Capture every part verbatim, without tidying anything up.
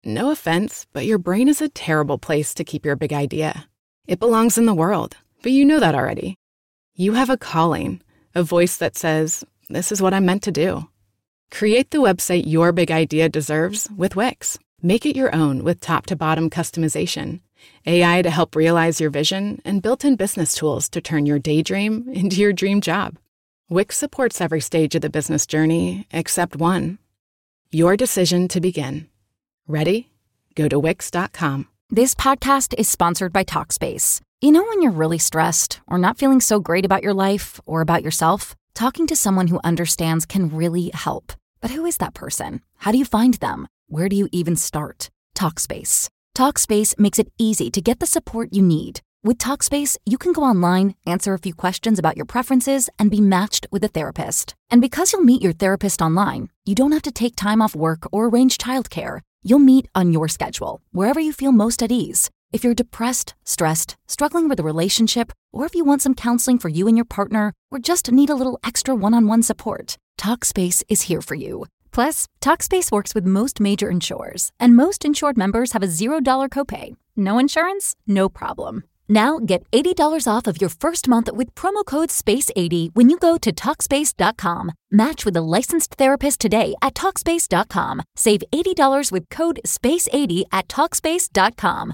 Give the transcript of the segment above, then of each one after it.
No offense, but your brain is a terrible place to keep your big idea. It belongs in the world, but you know that already. You have a calling, a voice that says, this is what I'm meant to do. Create the website your big idea deserves with Wix. Make it your own with top-to-bottom customization, A I to help realize your vision, and built-in business tools to turn your daydream into your dream job. Wix supports every stage of the business journey except one. Your decision to begin. Ready? Go to Wix dot com. This podcast is sponsored by Talkspace. You know when you're really stressed or not feeling so great about your life or about yourself? Talking to someone who understands can really help. But who is that person? How do you find them? Where do you even start? Talkspace. Talkspace makes it easy to get the support you need. With Talkspace, you can go online, answer a few questions about your preferences, and be matched with a therapist. And because you'll meet your therapist online, you don't have to take time off work or arrange childcare. You'll meet on your schedule, wherever you feel most at ease. If you're depressed, stressed, struggling with a relationship, or if you want some counseling for you and your partner, or just need a little extra one-on-one support, Talkspace is here for you. Plus, Talkspace works with most major insurers, and most insured members have a zero dollar copay. No insurance? No problem. Now get eighty dollars off of your first month with promo code space eighty when you go to Talkspace dot com. Match with a licensed therapist today at Talkspace dot com. Save eighty dollars with code space eighty at Talkspace dot com.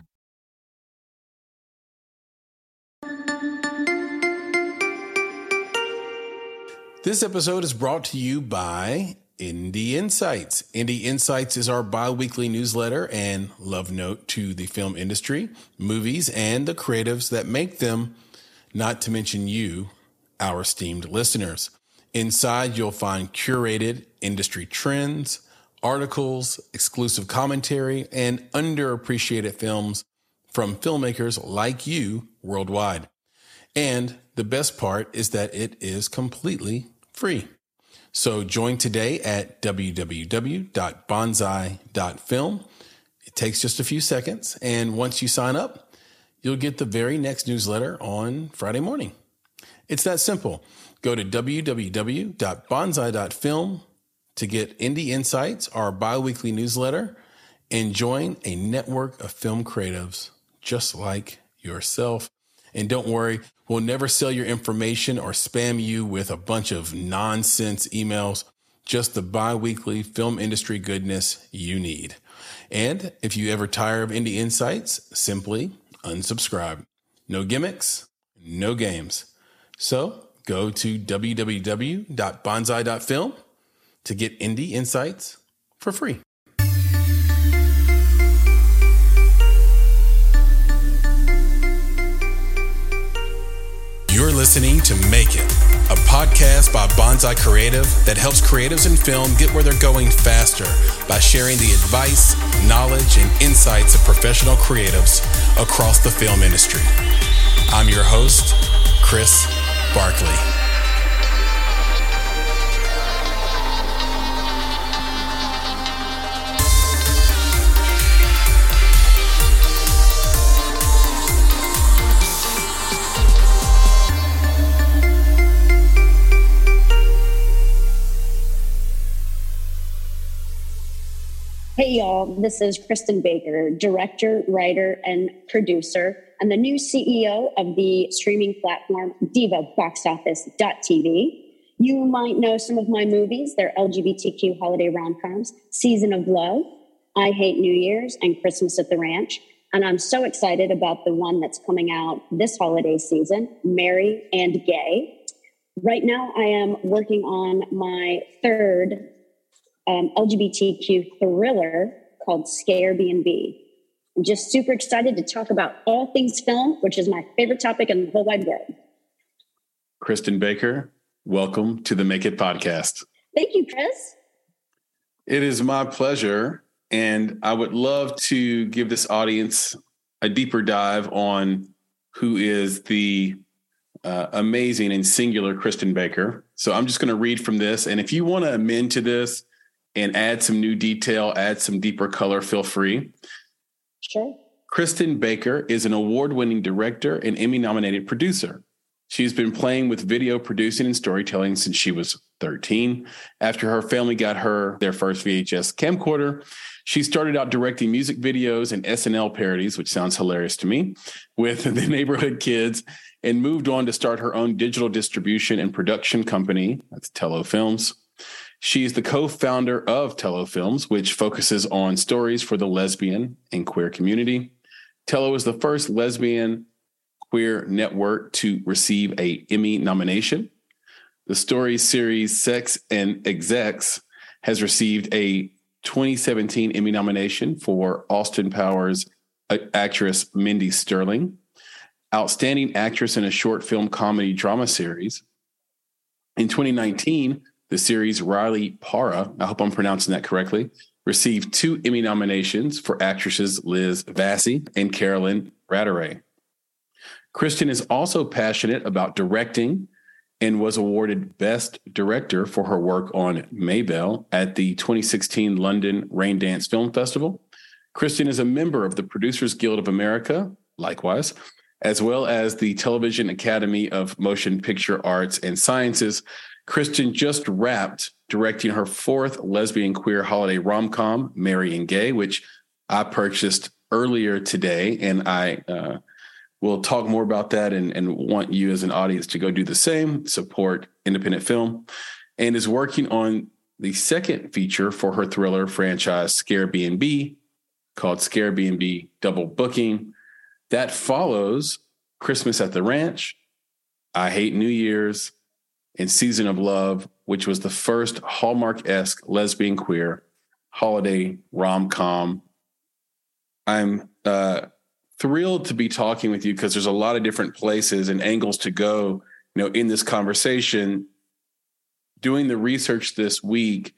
This episode is brought to you by Indie Insights. Indie Insights is our bi-weekly newsletter and love note to the film industry, movies, and the creatives that make them, not to mention you, our esteemed listeners. Inside, you'll find curated industry trends, articles, exclusive commentary, and underappreciated films from filmmakers like you worldwide. And the best part is that it is completely free. So join today at w w w dot bonsai dot film. It takes just a few seconds, and once you sign up, you'll get the very next newsletter on Friday morning. It's that simple. Go to w w w dot bonsai dot film to get Indie Insights, our bi-weekly newsletter, and join a network of film creatives just like yourself. And don't worry, we'll never sell your information or spam you with a bunch of nonsense emails, just the bi-weekly film industry goodness you need. And if you ever tire of Indie Insights, simply unsubscribe. No gimmicks, no games. So go to w w w dot bonsai dot film to get Indie Insights for free. You're listening to Make It, a podcast by Bonsai Creative that helps creatives in film get where they're going faster by sharing the advice, knowledge, and insights of professional creatives across the film industry. I'm your host, Chris Barkley. Hey y'all, this is Kristen Baker, director, writer, and producer, and the new C E O of the streaming platform diva box office dot t v. You might know some of my movies. They're L G B T Q holiday rom-coms, Season of Love, I Hate New Year's, and Christmas at the Ranch. And I'm so excited about the one that's coming out this holiday season, Merry and Gay. Right now, I am working on my third Um, L G B T Q thriller called Scarebnb. I'm just super excited to talk about all things film, which is my favorite topic in the whole wide world. Kristen Baker, welcome to the Make It podcast. Thank you, Chris. It is my pleasure, and I would love to give this audience a deeper dive on who is the uh, amazing and singular Kristen Baker. So I'm just going to read from this, and if you want to amend to this and add some new detail, add some deeper color, feel free. Sure. Kristen Baker is an award-winning director and Emmy-nominated producer. She's been playing with video producing and storytelling since she was thirteen. After her family got her their first V H S camcorder, she started out directing music videos and S N L parodies, which sounds hilarious to me, with the Neighborhood Kids, and moved on to start her own digital distribution and production company. That's Tello Films. She's the co-founder of Tello Films, which focuses on stories for the lesbian and queer community. Tello is the first lesbian queer network to receive a Emmy nomination. The story series Sex and Execs has received a twenty seventeen Emmy nomination for Austin Powers actress Mindy Sterling, Outstanding Actress in a Short Film Comedy Drama Series. In twenty nineteen, the series Riley Para, I hope I'm pronouncing that correctly, received two Emmy nominations for actresses Liz Vassy and Carolyn Rattray. Kristen is also passionate about directing and was awarded Best Director for her work on Maybelle at the twenty sixteen London Raindance Film Festival. Kristen is a member of the Producers Guild of America, likewise, as well as the Television Academy of Motion Picture Arts and Sciences. Kristen just wrapped directing her fourth lesbian queer holiday rom-com, Mary and Gay, which I purchased earlier today, and I uh, will talk more about that and, and want you as an audience to go do the same, support independent film, and is working on the second feature for her thriller franchise, Scare B and B, called Scare B and B Double Booking. That follows Christmas at the Ranch, I Hate New Year's, and Season of Love, which was the first Hallmark-esque lesbian queer holiday rom-com. I'm uh, thrilled to be talking with you because there's a lot of different places and angles to go, you know, in this conversation. Doing the research this week,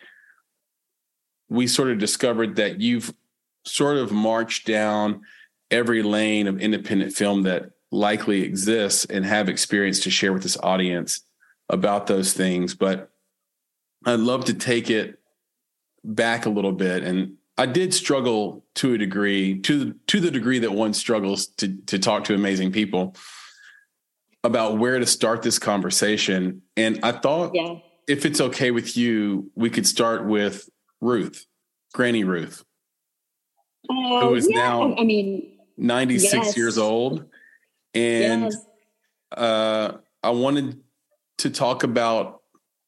we sort of discovered that you've sort of marched down every lane of independent film that likely exists and have experience to share with this audience about those things. But I'd love to take it back a little bit. And I did struggle to a degree, to, to the degree that one struggles to, to talk to amazing people about where to start this conversation. And I thought, yeah, if it's okay with you, we could start with Ruth, Granny Ruth, uh, who is yeah, now I mean, ninety-six yes. years old. And yes. uh, I wanted to talk about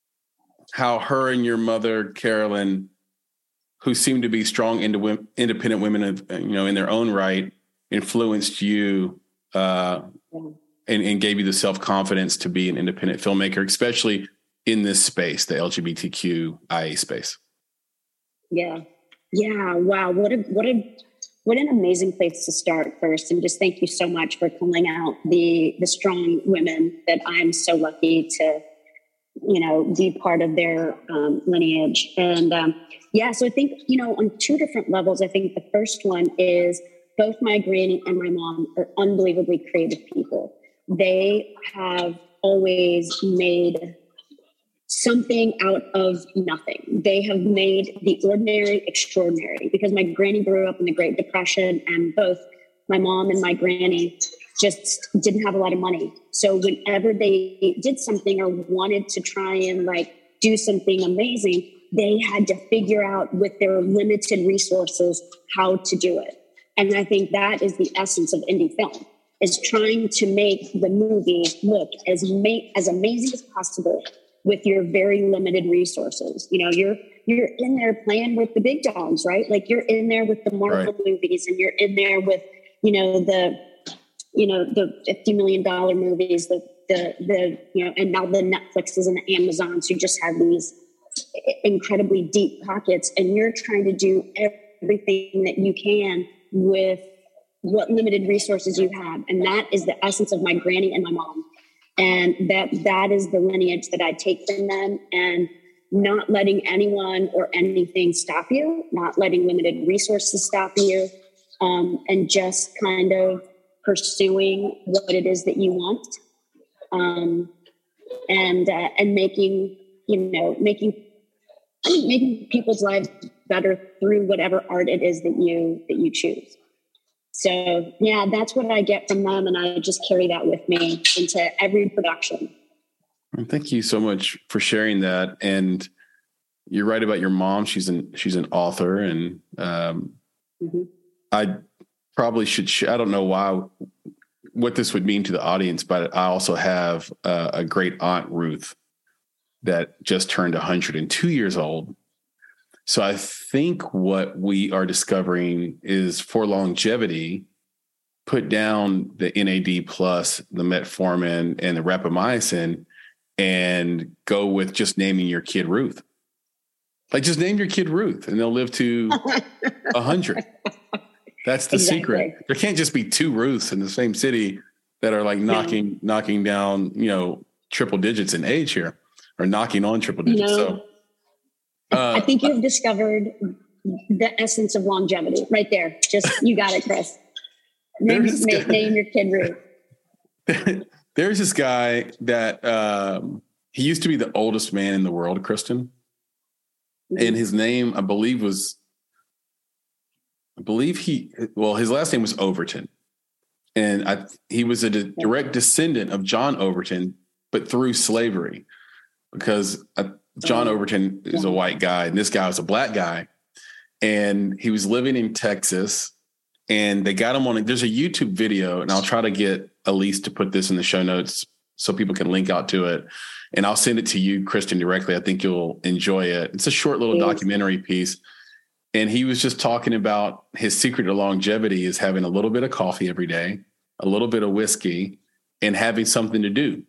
how her and your mother, Carolyn, who seem to be strong into independent women, of, you know, in their own right, influenced you uh, yeah. and, and gave you the self-confidence to be an independent filmmaker, especially in this space, the L G B T Q I A space. Yeah. Yeah. Wow. What a, what a, what an amazing place to start first. And just thank you so much for calling out the, the strong women that I'm so lucky to, you know, be part of their um, lineage. And um, yeah, so I think, you know, on two different levels, I think the first one is both my granny and my mom are unbelievably creative people. They have always made something out of nothing. They have made the ordinary extraordinary, because my granny grew up in the Great Depression, and both my mom and my granny just didn't have a lot of money. So whenever they did something or wanted to try and like do something amazing, they had to figure out with their limited resources how to do it. And I think that is the essence of indie film, is trying to make the movie look as ma- as amazing as possible with your very limited resources. You know, you're you're in there playing with the big dogs, right? Like you're in there with the Marvel right. movies, and you're in there with, you know, the, you know, the fifty million dollars movies, the, the, the, you know, and now the Netflixes and the Amazons who just have these incredibly deep pockets, and you're trying to do everything that you can with what limited resources you have. And that is the essence of my granny and my mom. And that that is the lineage that I take from them, and not letting anyone or anything stop you, not letting limited resources stop you, um, and just kind of pursuing what it is that you want, um, and uh, and making, you know, making I mean, making people's lives better through whatever art it is that you that you choose. So yeah, that's what I get from them. And I just carry that with me into every production. Thank you so much for sharing that. And you're right about your mom. She's an, she's an author, and um, mm-hmm. I probably should, sh- I don't know why, what this would mean to the audience, but I also have uh, a great aunt, Ruth, that just turned one hundred two years old. So I think what we are discovering is, for longevity, put down the N A D plus, the metformin, and the rapamycin, and go with just naming your kid Ruth. Like, just name your kid Ruth, and they'll live to one hundred. That's the exactly. secret. There can't just be two Ruths in the same city that are like knocking yeah. knocking down, you know, triple digits in age here, or knocking on triple digits. You know, so. Uh, I think you've discovered the essence of longevity right there. Just, you got it, Chris. Name, name, name your kid Ruth. There's this guy that um, he used to be the oldest man in the world, Kristen. Mm-hmm. And his name, I believe, was, I believe he, well, his last name was Overton. And I, he was a de- direct descendant of John Overton, but through slavery, because I, John Overton is a white guy, and this guy was a black guy, and he was living in Texas, and they got him on, there's a YouTube video, and I'll try to get Elise to put this in the show notes so people can link out to it. And I'll send it to you, Kristen, directly. I think you'll enjoy it. It's a short little Please. documentary piece. And he was just talking about his secret to longevity is having a little bit of coffee every day, a little bit of whiskey, and having something to do.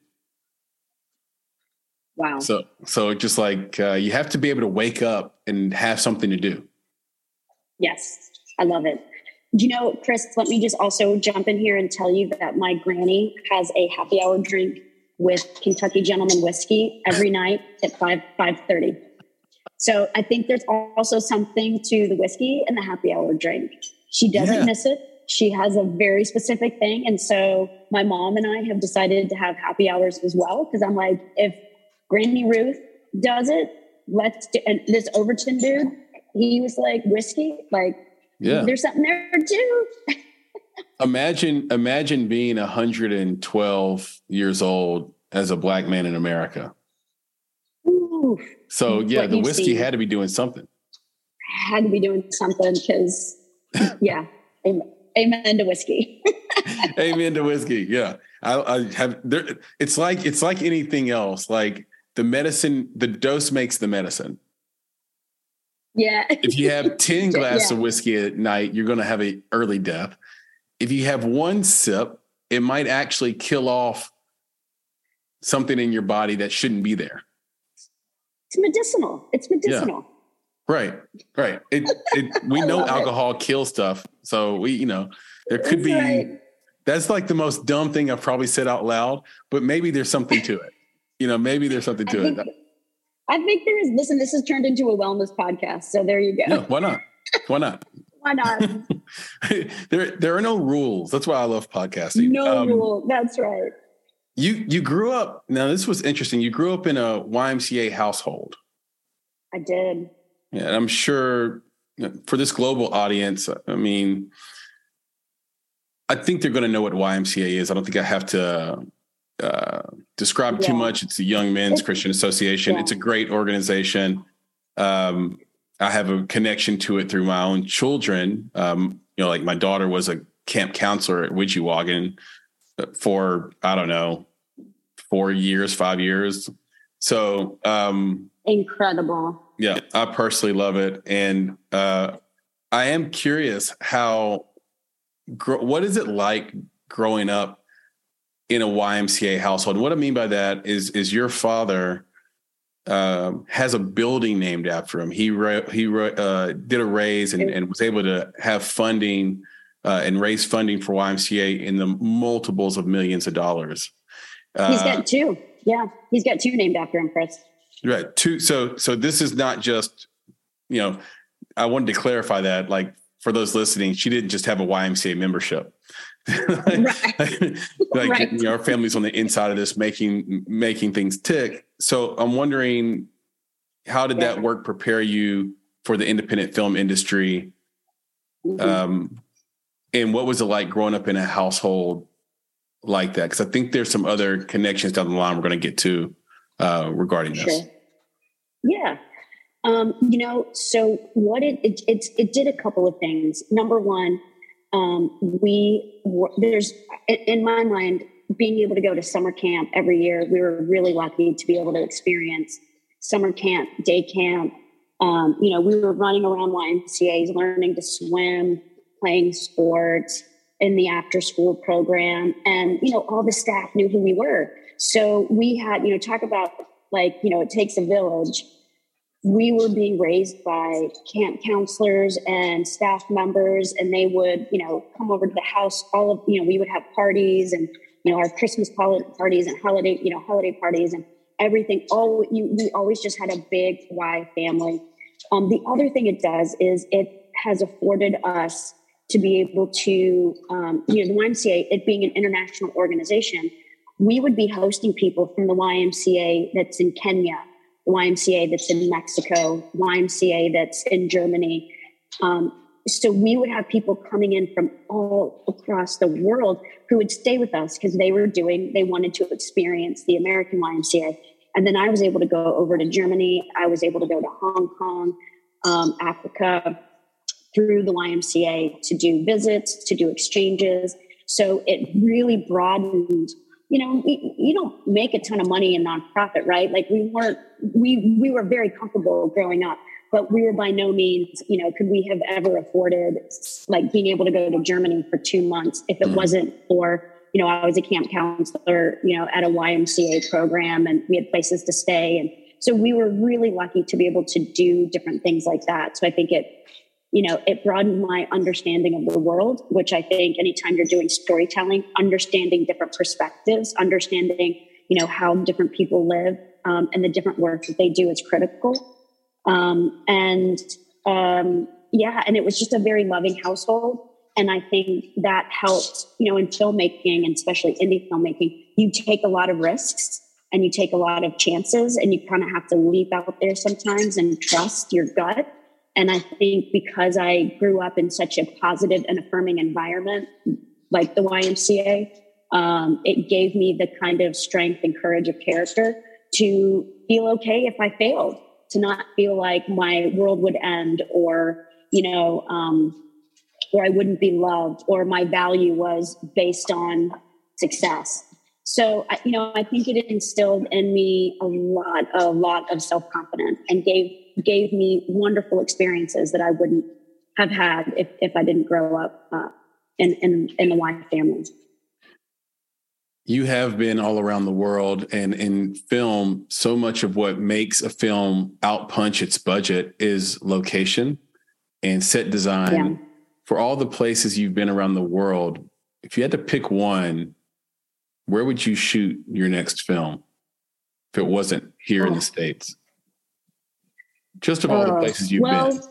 Wow. So, so just like uh, you have to be able to wake up and have something to do. Yes, I love it. Do you know, Chris, let me just also jump in here and tell you that my granny has a happy hour drink with Kentucky Gentleman whiskey every night at five, five thirty. So I think there's also something to the whiskey and the happy hour drink. She doesn't yeah. miss it. She has a very specific thing. And so my mom and I have decided to have happy hours as well. Cause I'm like, if Granny Ruth does it, let's do, and this Overton dude, he was like whiskey, like yeah. there's something there too. Imagine, imagine being one hundred twelve years old as a black man in America. Ooh, so yeah, the whiskey seen. had to be doing something. Had to be doing something because, yeah, amen, amen to whiskey. Amen to whiskey. Yeah, I, I have. There, it's like it's like anything else. Like the medicine, the dose makes the medicine. Yeah. If you have ten glasses yeah. of whiskey at night, you're going to have an early death. If you have one sip, it might actually kill off something in your body that shouldn't be there. It's medicinal. It's medicinal. Yeah. Right. Right. It, it, we know alcohol it. kills stuff. So we, you know, there could that's be, right. that's like the most dumb thing I've probably said out loud, but maybe there's something to it. You know, maybe there's something to I think, it. I think there is. Listen, this has turned into a wellness podcast. So there you go. Yeah, why not? Why not? Why not? there, there are no rules. That's why I love podcasting. No um, rule. That's right. You, you grew up. Now, this was interesting. You grew up in a Y M C A household. I did. Yeah, and I'm sure for this global audience, I mean, I think they're going to know what Y M C A is. I don't think I have to uh, describe yeah. too much. It's the Young Men's it's, Christian Association. Yeah. It's a great organization. Um, I have a connection to it through my own children. Um, you know, like my daughter was a camp counselor at Widgewagon for, I don't know, four years, five years. So um, incredible. Yeah, I personally love it. And uh, I am curious how, gr- what is it like growing up in a Y M C A household? And what I mean by that is, is your father uh, has a building named after him. He ra- he ra- uh, did a raise and, and was able to have funding uh, and raise funding for Y M C A in the multiples of millions of dollars. Uh, he's got two. Yeah, he's got two named after him, Chris. Right. Two. So, so this is not just, you know, I wanted to clarify that, like, for those listening, she didn't just have a Y M C A membership. like, right. like right. You know, our family's on the inside of this, making, making things tick. So I'm wondering, how did yeah. that work prepare you for the independent film industry? Mm-hmm. Um, And what was it like growing up in a household like that? Because I think there's some other connections down the line we're going to get to uh, regarding this. Sure. Yeah. Um, you know, so what it, it, it, it did a couple of things. Number one, um, we were, there's, in my mind, being able to go to summer camp every year, we were really lucky to be able to experience summer camp, day camp. Um, you know, we were running around Y M C As, learning to swim, playing sports in the after school program. And, you know, all the staff knew who we were. So we had, you know, talk about like, you know, it takes a village. We were being raised by camp counselors and staff members, and they would, you know, come over to the house. All of, you know, we would have parties and, you know, our Christmas parties and holiday, you know, holiday parties and everything. All you, we always just had a big Y family. Um, the other thing it does is it has afforded us to be able to, um, you know, the Y M C A, it being an international organization, we would be hosting people from the Y M C A that's in Kenya, the Y M C A that's in Mexico, Y M C A that's in Germany. Um, so we would have people coming in from all across the world who would stay with us because they were doing, they wanted to experience the American Y M C A. And then I was able to go over to Germany. I was able to go to Hong Kong, um, Africa, through the Y M C A to do visits, to do exchanges. So it really broadened, you know, we, you don't make a ton of money in nonprofit, right? Like we weren't, we, we were very comfortable growing up, but we were by no means, you know, could we have ever afforded like being able to go to Germany for two months if it mm. wasn't for, you know, I was a camp counselor, you know, at a Y M C A program and we had places to stay. And so we were really lucky to be able to do different things like that. So I think it, you know, it broadened my understanding of the world, which I think anytime you're doing storytelling, understanding different perspectives, understanding, you know, how different people live um, and the different work that they do is critical. Um, and um, yeah, and it was just a very loving household. And I think that helped, you know, in filmmaking and especially indie filmmaking, you take a lot of risks and you take a lot of chances and you kind of have to leap out there sometimes and trust your gut. And I think because I grew up in such a positive and affirming environment, like the Y M C A, um, it gave me the kind of strength and courage of character to feel okay if I failed, to not feel like my world would end or, you know, um, or I wouldn't be loved or my value was based on success. So, you know, I think it instilled in me a lot, a lot of self-confidence and gave gave me wonderful experiences that I wouldn't have had if, if I didn't grow up uh, in, in, in the Y family. You have been all around the world, and in film, so much of what makes a film outpunch its budget is location and set design. Yeah. For all the places you've been around the world, if you had to pick one, where would you shoot your next film if it wasn't here oh. in the States? Just of all uh, the places you've well, been.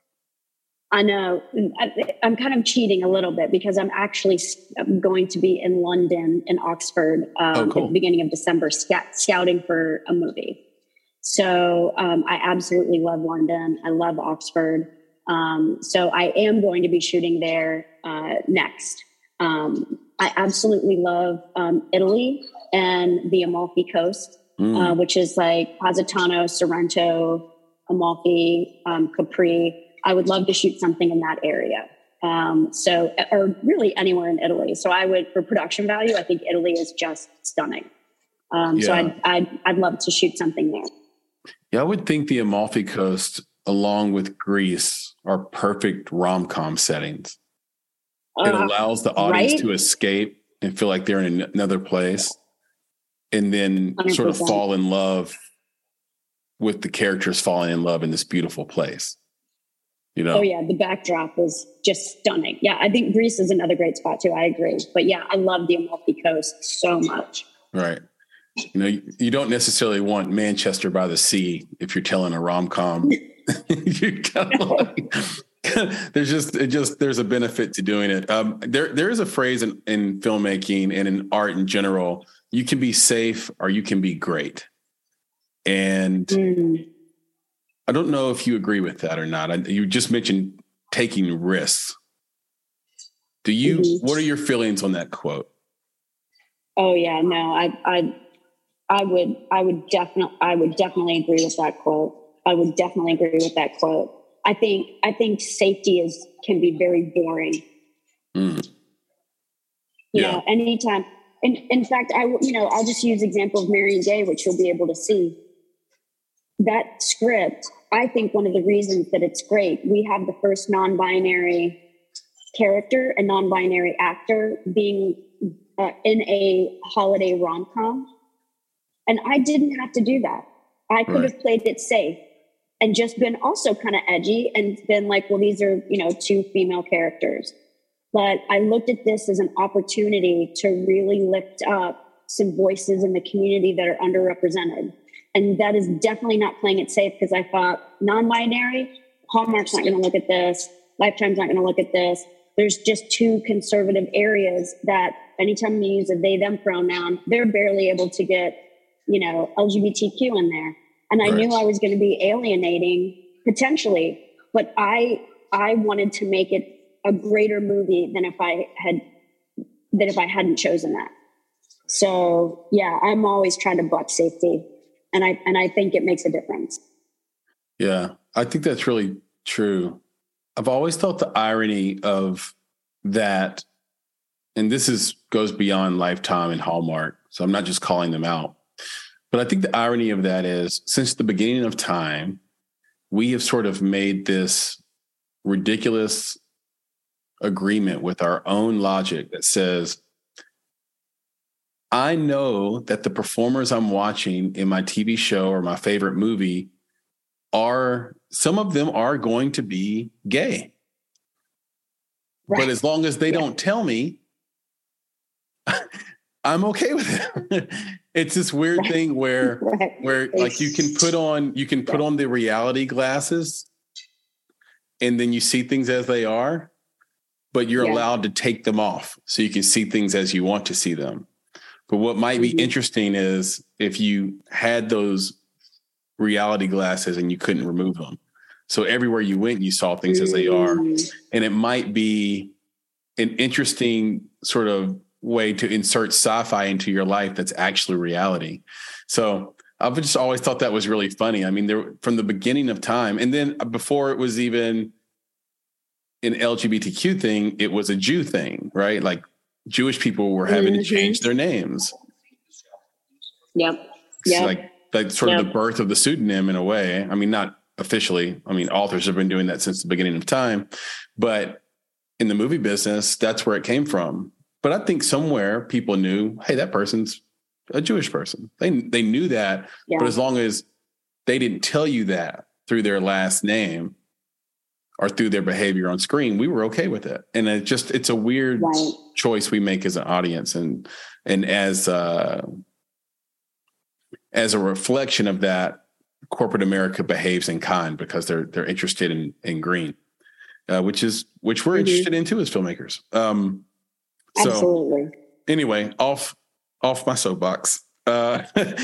I know. I, I'm kind of cheating a little bit because I'm actually going to be in London and Oxford um, oh, cool. at the beginning of December sc- scouting for a movie. So um, I absolutely love London. I love Oxford. Um, so I am going to be shooting there uh, next. Um, I absolutely love um, Italy and the Amalfi Coast, mm. uh, which is like Positano, Sorrento, Amalfi, um, Capri. I would love to shoot something in that area. Um, so, or really anywhere in Italy. So I would, for production value, I think Italy is just stunning. Um, yeah. So I'd, I'd, I'd love to shoot something there. Yeah, I would think the Amalfi Coast, along with Greece, are perfect rom-com settings. It uh, allows the audience right? to escape and feel like they're in another place, and then one hundred percent sort of fall in love with the characters falling in love in this beautiful place. You know? Oh yeah, the backdrop is just stunning. Yeah, I think Greece is another great spot too. I agree. But yeah, I love the Amalfi Coast so much. Right. You know, you, you don't necessarily want Manchester by the Sea if you're telling a rom-com. you kind of like, there's just it just there's a benefit to doing it. Um, there there is a phrase in, in filmmaking and in art in general: you can be safe or you can be great. And mm. I don't know if you agree with that or not. I, you just mentioned taking risks. Do you, Mm-hmm. what are your feelings on that quote? Oh yeah, no, I, I, I would, I would definitely, I would definitely agree with that quote. I would definitely agree with that quote. I think, I think safety is, can be very boring. Mm. You Yeah. know, anytime. In, in fact, I, you know, I'll just use the example of Marion Day, which you'll be able to see. That script, I think one of the reasons that it's great, we have the first non-binary character, a non-binary actor being uh, in a holiday rom-com. And I didn't have to do that. I could Right. have played it safe and just been also kind of edgy and been like, well, these are, you know, two female characters. But I looked at this as an opportunity to really lift up some voices in the community that are underrepresented. And that is definitely not playing it safe, because I thought non-binary, Hallmark's not going to look at this. Lifetime's not going to look at this. There's just two conservative areas that anytime you use a they, them pronoun, they're barely able to get, you know, L G B T Q in there. And I Right. knew I was going to be alienating potentially, but I, I wanted to make it a greater movie than if I had, than if I hadn't chosen that. So yeah, I'm always trying to buck safety. And I, and I think it makes a difference. Yeah, I think that's really true. I've always thought the irony of that, and this is goes beyond Lifetime and Hallmark, so I'm not just calling them out, but I think the irony of that is, since the beginning of time, we have sort of made this ridiculous agreement with our own logic that says, I know that the performers I'm watching in my T V show or my favorite movie are, some of them are going to be gay. Right. But as long as they Yeah. don't tell me, I'm okay with it. It's this weird Right. thing where, Right. where like you can put on, you can put Yeah. on the reality glasses and then you see things as they are, but you're Yeah. allowed to take them off so you can see things as you want to see them. But what might be Mhm. interesting is if you had those reality glasses and you couldn't remove them. So everywhere you went, you saw things as they are. Mm. And it might be an interesting sort of way to insert sci-fi into your life that's actually reality. So I've just always thought that was really funny. I mean, there from the beginning of time, and then before it was even an L G B T Q thing, it was a Jew thing, right? Like Jewish people were having Mhm. to change their names. Yep. It's Yep. like, like sort of Yep. the birth of the pseudonym in a way. I mean, not officially. I mean, authors have been doing that since the beginning of time, but in the movie business, that's where it came from. But I think somewhere people knew, hey, that person's a Jewish person. They they knew that, Yeah. but as long as they didn't tell you that through their last name or through their behavior on screen, we were okay with it. And it just, it's a weird Right. choice we make as an audience. And, and as, uh, as a reflection of that, corporate America behaves in kind because they're, they're interested in, in green, uh, which is, which we're Mhm. interested in too as filmmakers. Um, so Absolutely. anyway, off, off my soapbox. Uh,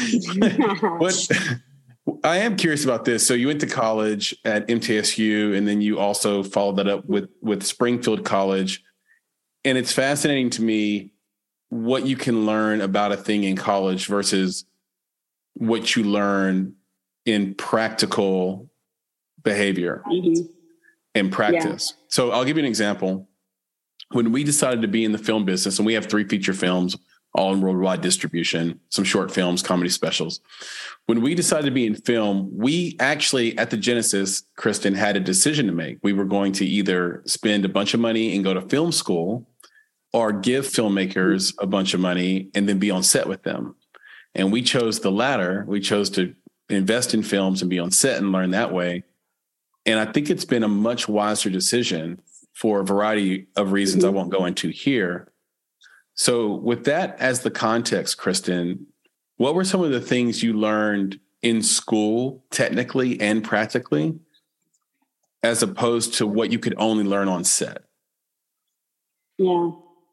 what, I am curious about this. So you went to college at M T S U, and then you also followed that up with, with Springfield College. And it's fascinating to me what you can learn about a thing in college versus what you learn in practical behavior Mhm. and practice. Yeah. So I'll give you an example. When we decided to be in the film business, and we have three feature films, all in worldwide distribution, some short films, comedy specials. When we decided to be in film, we actually, at the Genesis, Kristen, had a decision to make. We were going to either spend a bunch of money and go to film school or give filmmakers a bunch of money and then be on set with them. And we chose the latter. We chose to invest in films and be on set and learn that way. And I think it's been a much wiser decision for a variety of reasons mm-hmm. I won't go into here. So with that as the context, Kristen, what were some of the things you learned in school, technically and practically, as opposed to what you could only learn on set? Yeah.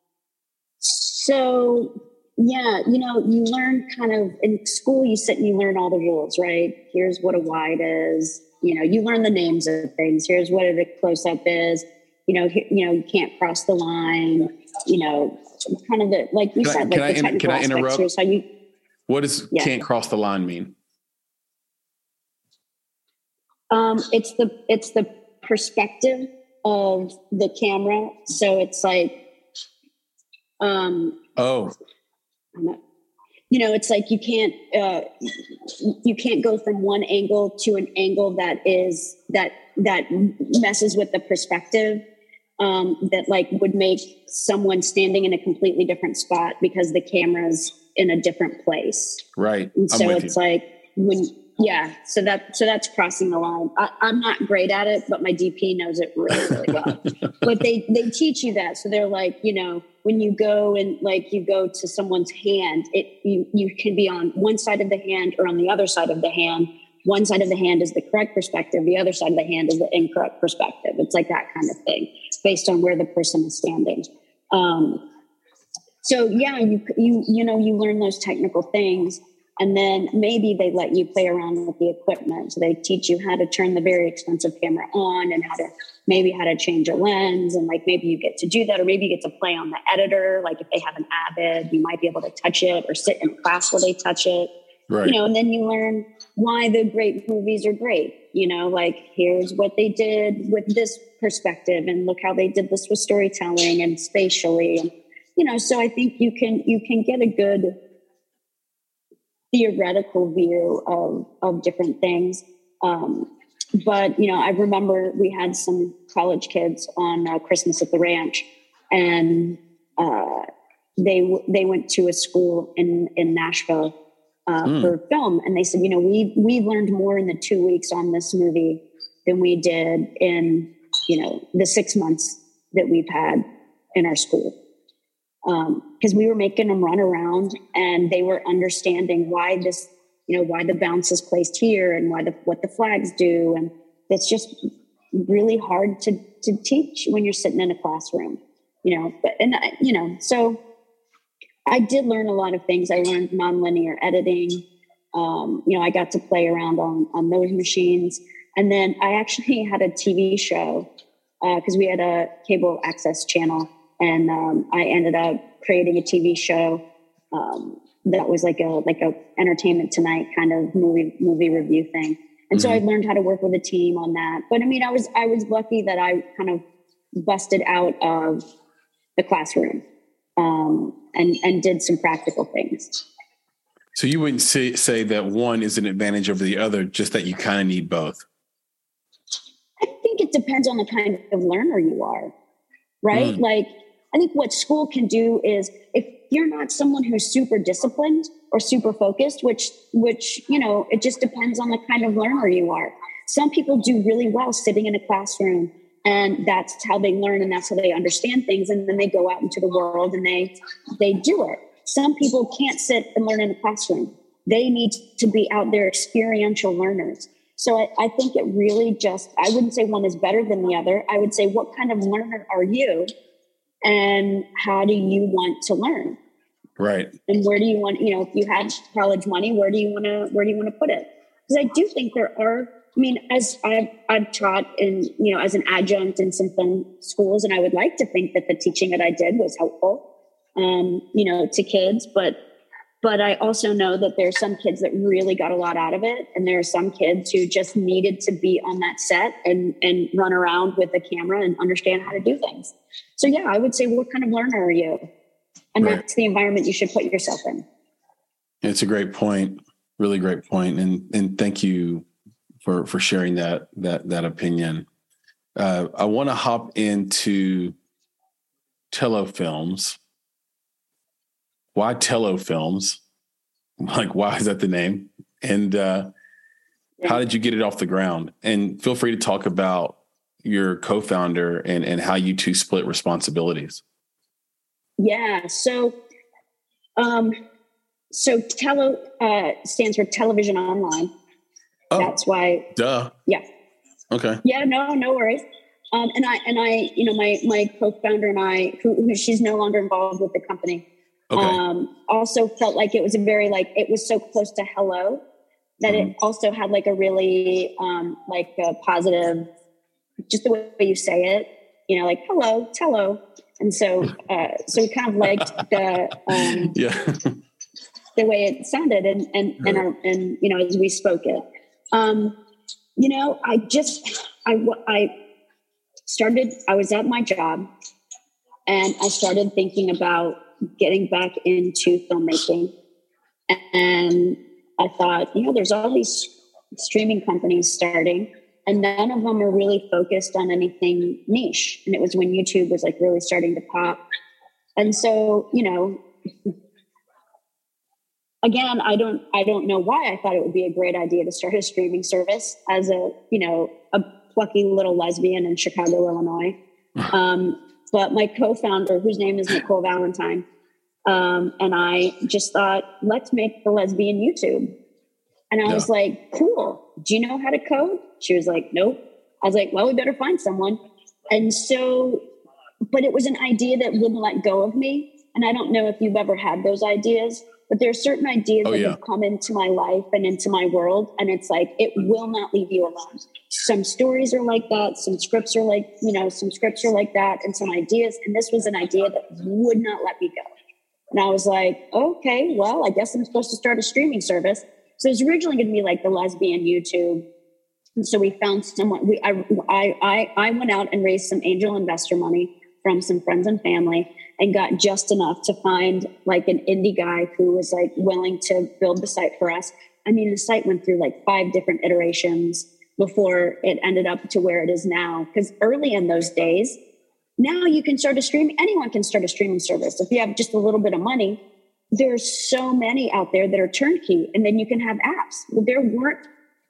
So, yeah, you know, you learn kind of in school, you sit and you learn all the rules, right? Here's what a wide is. You know, you learn the names of things. Here's what a close-up is. you know, you know, you can't cross the line, you know, kind of the, like you can said, I, like can the I, technical can I aspects. interrupt? Here's how you, what does yeah. can't cross the line mean? Um, it's the, it's the perspective of the camera. So it's like, um, oh, I'm not, you know, it's like you can't, uh, you can't go from one angle to an angle that is, that, that messes with the perspective, um, that like would make someone standing in a completely different spot because the camera's in a different place. Right. And so I'm with it's you. like when, yeah, so that, so that's crossing the line. I, I'm not great at it, but my D P knows it really, really well. But they, they teach you that. So they're like, you know, when you go and like you go to someone's hand, it you you can be on one side of the hand or on the other side of the hand. One side of the hand is the correct perspective. The other side of the hand is the incorrect perspective. It's like that kind of thing based on where the person is standing. Um, so yeah, you you you know you learn those technical things. And then maybe they let you play around with the equipment. So they teach you how to turn the very expensive camera on and how to maybe how to change a lens. And like maybe you get to do that, or maybe you get to play on the editor. Like if they have an Avid, you might be able to touch it or sit in a class where they touch it. Right. You know, and then you learn why the great movies are great. You know, like here's what they did with this perspective and look how they did this with storytelling and spatially. And, you know, so I think you can you can get a good theoretical view of, of different things. Um, but, you know, I remember we had some college kids on uh, Christmas at the Ranch, and uh, they they went to a school in, in Nashville uh, mm. for film. And they said, you know, we we learned more in the two weeks on this movie than we did in, you know, the six months that we've had in our school. Um, cause we were making them run around and they were understanding why this, you know, why the bounce is placed here and why the, what the flags do. And it's just really hard to, to teach when you're sitting in a classroom, you know, but, and I, you know, so I did learn a lot of things. I learned nonlinear editing. Um, you know, I got to play around on, on those machines. And then I actually had a T V show, uh, cause we had a cable access channel. And um, I ended up creating a T V show um, that was like a like a Entertainment Tonight kind of movie movie review thing. And mm-hmm. so I learned how to work with a team on that. But I mean, I was I was lucky that I kind of busted out of the classroom um, and and did some practical things. So you wouldn't say say that one is an advantage over the other, just that you kind of need both. I think it depends on the kind of learner you are, right? Mm. Like. I think what school can do is if you're not someone who's super disciplined or super focused, which, which, you know, it just depends on the kind of learner you are. Some people do really well sitting in a classroom and that's how they learn and that's how they understand things. And then they go out into the world and they, they do it. Some people can't sit and learn in a classroom. They need to be out there experiential learners. So I, I think it really just, I wouldn't say one is better than the other. I would say, what kind of learner are you? And how do you want to learn? Right. And where do you want, you know, if you had college money, where do you want to, where do you want to put it? Because I do think there are, I mean, as I've, I've taught in, you know, as an adjunct in some film schools, and I would like to think that the teaching that I did was helpful, um, you know, to kids, but, but I also know that there's some kids that really got a lot out of it. And there are some kids who just needed to be on that set and, and run around with a camera and understand how to do things. So yeah, I would say, what kind of learner are you? And right. That's the environment you should put yourself in. It's a great point. Really great point. And, and thank you for, for sharing that, that, that opinion. Uh, I want to hop into telefilms. Why telefilms? Like, why is that the name? And uh, yeah. How did you get it off the ground? And feel free to talk about your co-founder and, and how you two split responsibilities. Yeah. So, um, so Telo uh, stands for Television Online. Oh, that's why. Duh. Yeah. Okay. Yeah. No. No worries. Um, and I and I, you know, my my co-founder and I, who, who she's no longer involved with the company. Okay. Um, also felt like it was a very, like, it was so close to Hello that mm-hmm. it also had like a really, um, like a positive, just the way you say it, you know, like, hello, tello. And so, uh, so we kind of liked the, um, yeah. the way it sounded and, and, and, our, and, you know, as we spoke it, um, you know, I just, I, I started, I was at my job and I started thinking about getting back into filmmaking. And I thought, you know, there's all these streaming companies starting and none of them are really focused on anything niche. And it was when YouTube was like really starting to pop. And so, you know, again, I don't, I don't know why I thought it would be a great idea to start a streaming service as a, you know, a plucky little lesbian in Chicago, Illinois. Um, but my co-founder, whose name is Nicole Valentine, um, and I just thought, let's make the lesbian YouTube. And I yeah. was like, cool. Do you know how to code? She was like, nope. I was like, well, we better find someone. And so, but it was an idea that wouldn't let go of me. And I don't know if you've ever had those ideas, but there are certain ideas oh, that yeah. have come into my life and into my world. And it's like, it will not leave you alone. Some stories are like that. Some scripts are like, you know, some scripts are like that and some ideas. And this was an idea that would not let me go. And I was like, okay, well, I guess I'm supposed to start a streaming service. So it was originally going to be like the lesbian YouTube. And so we found someone, we, I, I, I, I went out and raised some angel investor money from some friends and family and got just enough to find like an indie guy who was like willing to build the site for us. I mean, the site went through like five different iterations before it ended up to where it is now. Because early in those days, now you can start a stream. Anyone can start a streaming service. If you have just a little bit of money, there's so many out there that are turnkey, and then you can have apps. Well, there weren't,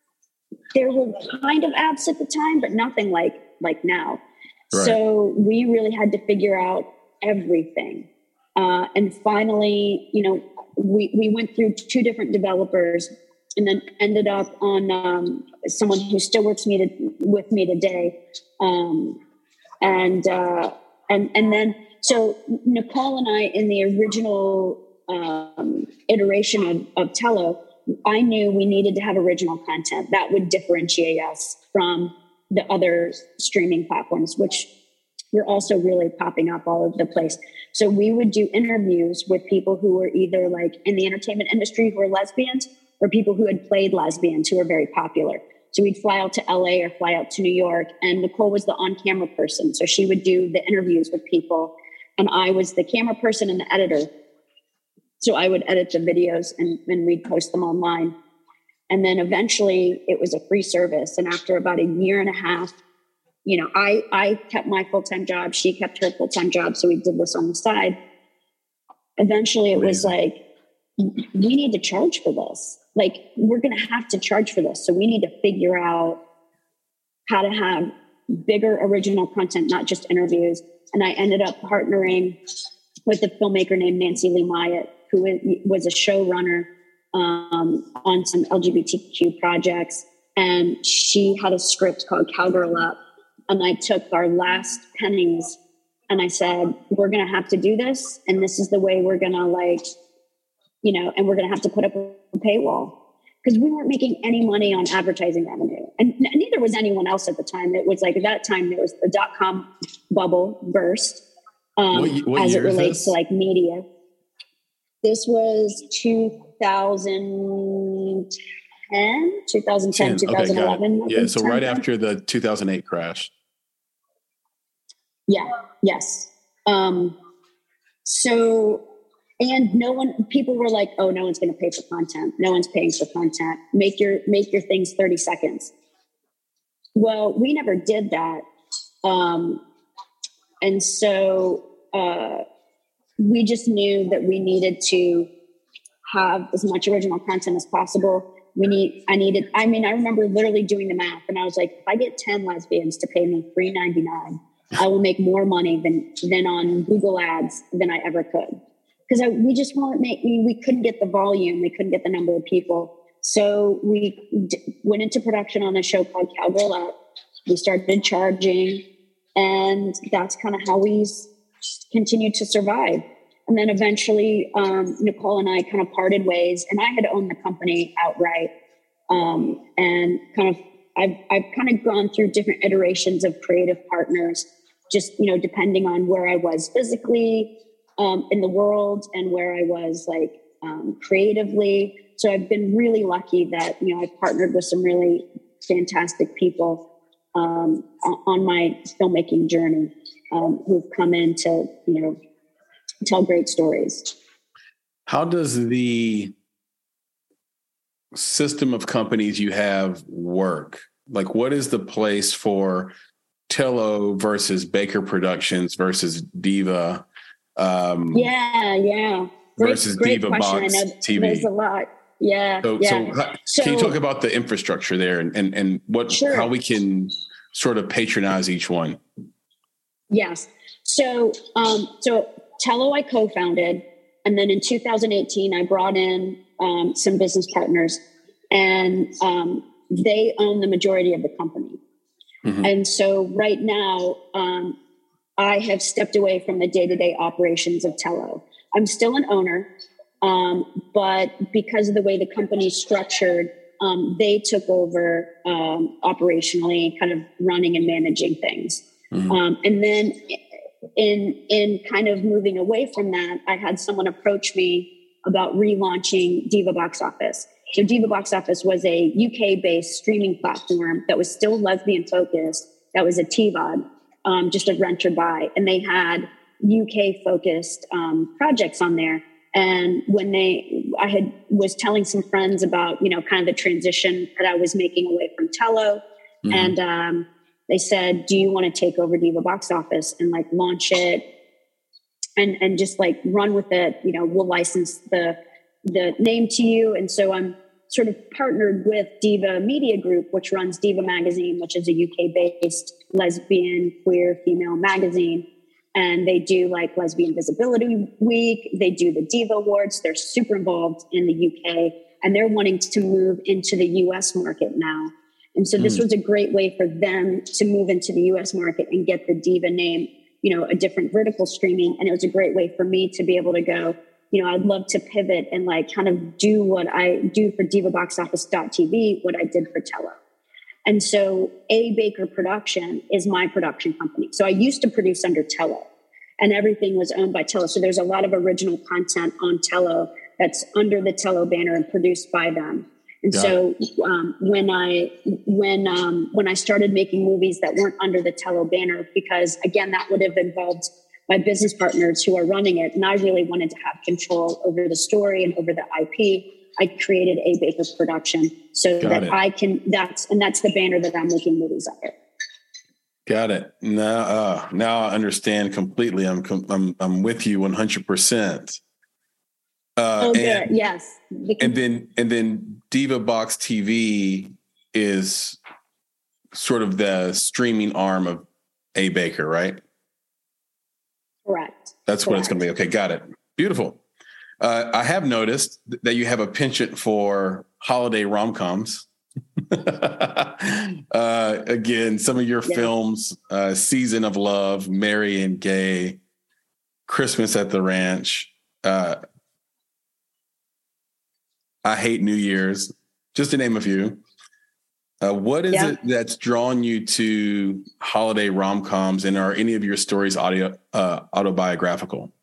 there were kind of apps at the time, but nothing like, like now. Right. So we really had to figure out everything. Uh, and finally, you know, we, we went through two different developers and then ended up on um, someone who still works me to, with me today. Um, and, uh, and, and then, so Nicole and I, in the original um, iteration of, of Tello, I knew we needed to have original content that would differentiate us from the other streaming platforms, which were also really popping up all over the place. So we would do interviews with people who were either like in the entertainment industry who were lesbians or people who had played lesbians who were very popular. So we'd fly out to L A or fly out to New York, and Nicole was the on-camera person. So she would do the interviews with people, and I was the camera person and the editor. So I would edit the videos and, and we'd post them online. And then eventually it was a free service. And after about a year and a half, you know, I, I kept my full-time job. She kept her full-time job. So we did this on the side. Eventually it was like, we need to charge for this. Like, we're going to have to charge for this. So we need to figure out how to have bigger original content, not just interviews. And I ended up partnering with a filmmaker named Nancy Lee Myatt, who was a showrunner um, on some L G B T Q projects. And she had a script called Cowgirl Up. And I took our last pennies and I said, we're going to have to do this. And this is the way we're going to, like, you know, and we're going to have to put up a paywall, because we weren't making any money on advertising revenue. And neither was anyone else at the time. It was like, at that time, there was the dot-com bubble burst um, what, what as it relates to like media. This was two thousand ten, twenty ten, twenty eleven. Okay, yeah, so right after the two thousand eight crash. Yeah, yes. Um, so, and no one, people were like, oh, no one's going to pay for content. No one's paying for content. Make your, make your things thirty seconds. Well, we never did that. Um, and so, uh, we just knew that we needed to have as much original content as possible. We need, I needed, I mean, I remember literally doing the math and I was like, if I get ten lesbians to pay me three ninety-nine, I will make more money than, than on Google ads than I ever could. Because we just weren't making, we couldn't get the volume. We couldn't get the number of people. So we d- went into production on a show called Cowgirl Up. We started charging, and that's kind of how we s- continued to survive. And then eventually, um, Nicole and I kind of parted ways, and I had owned the company outright. Um, and kind of, I've, I've kind of gone through different iterations of creative partners just, you know, depending on where I was physically um, in the world and where I was like um, creatively. So I've been really lucky that, you know, I've partnered with some really fantastic people um, on my filmmaking journey um, who've come in to, you know, tell great stories. How does the system of companies you have work? Like, what is the place for Tello versus Baker Productions versus Diva? Um, yeah, yeah. Great, versus great Diva question. Box I know T V. There's a lot. Yeah. So, yeah. so, how, so can you talk about the infrastructure there and, and, and what, sure. how we can sort of patronize each one? Yes. So, um, so Tello I co-founded, and then in two thousand eighteen, I brought in um, some business partners, and um, they own the majority of the company. Mm-hmm. And so right now, um, I have stepped away from the day-to-day operations of Tello. I'm still an owner, um, but because of the way the company's structured, um, they took over um, operationally, kind of running and managing things. Mm-hmm. Um, and then in in kind of moving away from that, I had someone approach me about relaunching Diva Box Office. So Diva Box Office was a U K-based streaming platform that was still lesbian-focused. That was a T V O D, um, just a rent or buy. And they had U K-focused um, projects on there. And when they, I had was telling some friends about, you know, kind of the transition that I was making away from Tello. Mm-hmm. And um, they said, do you want to take over Diva Box Office and like launch it and, and just like run with it? You know, we'll license the, the name to you. And so I'm sort of partnered with Diva Media Group, which runs Diva Magazine, which is a U K-based lesbian, queer, female magazine. And they do like Lesbian Visibility Week. They do the Diva Awards. They're super involved in the U K, and they're wanting to move into the U S market now. And so this mm. was a great way for them to move into the U S market and get the Diva name, you know, a different vertical streaming. And it was a great way for me to be able to go, you know, I'd love to pivot and like kind of do what I do for diva box office dot t v, what I did for Tello. And so A Baker Production is my production company. So I used to produce under Tello, and everything was owned by Tello. So there's a lot of original content on Tello that's under the Tello banner and produced by them. And Got so um, when I when um, when I started making movies that weren't under the Tello banner, because again, that would have involved my business partners who are running it, and I really wanted to have control over the story and over the I P. I created A Baker Production so Got that it. I can. That's and that's the banner that I'm making movies under. Got it. Now, uh, now I understand completely. I'm I'm I'm with you one hundred percent. Uh, oh, and, good. Yes. Because- and then and then Diva Box T V is sort of the streaming arm of A Baker, right? Correct. That's Correct. what it's going to be. Okay, got it. Beautiful. Uh, I have noticed that you have a penchant for holiday rom-coms. uh, again, some of your yeah. films, uh, Season of Love, Merry and Gay, Christmas at the Ranch, uh, I Hate New Year's, just to name a few. Uh, what is yeah. it that's drawn you to holiday rom-coms, and are any of your stories audio, uh, autobiographical?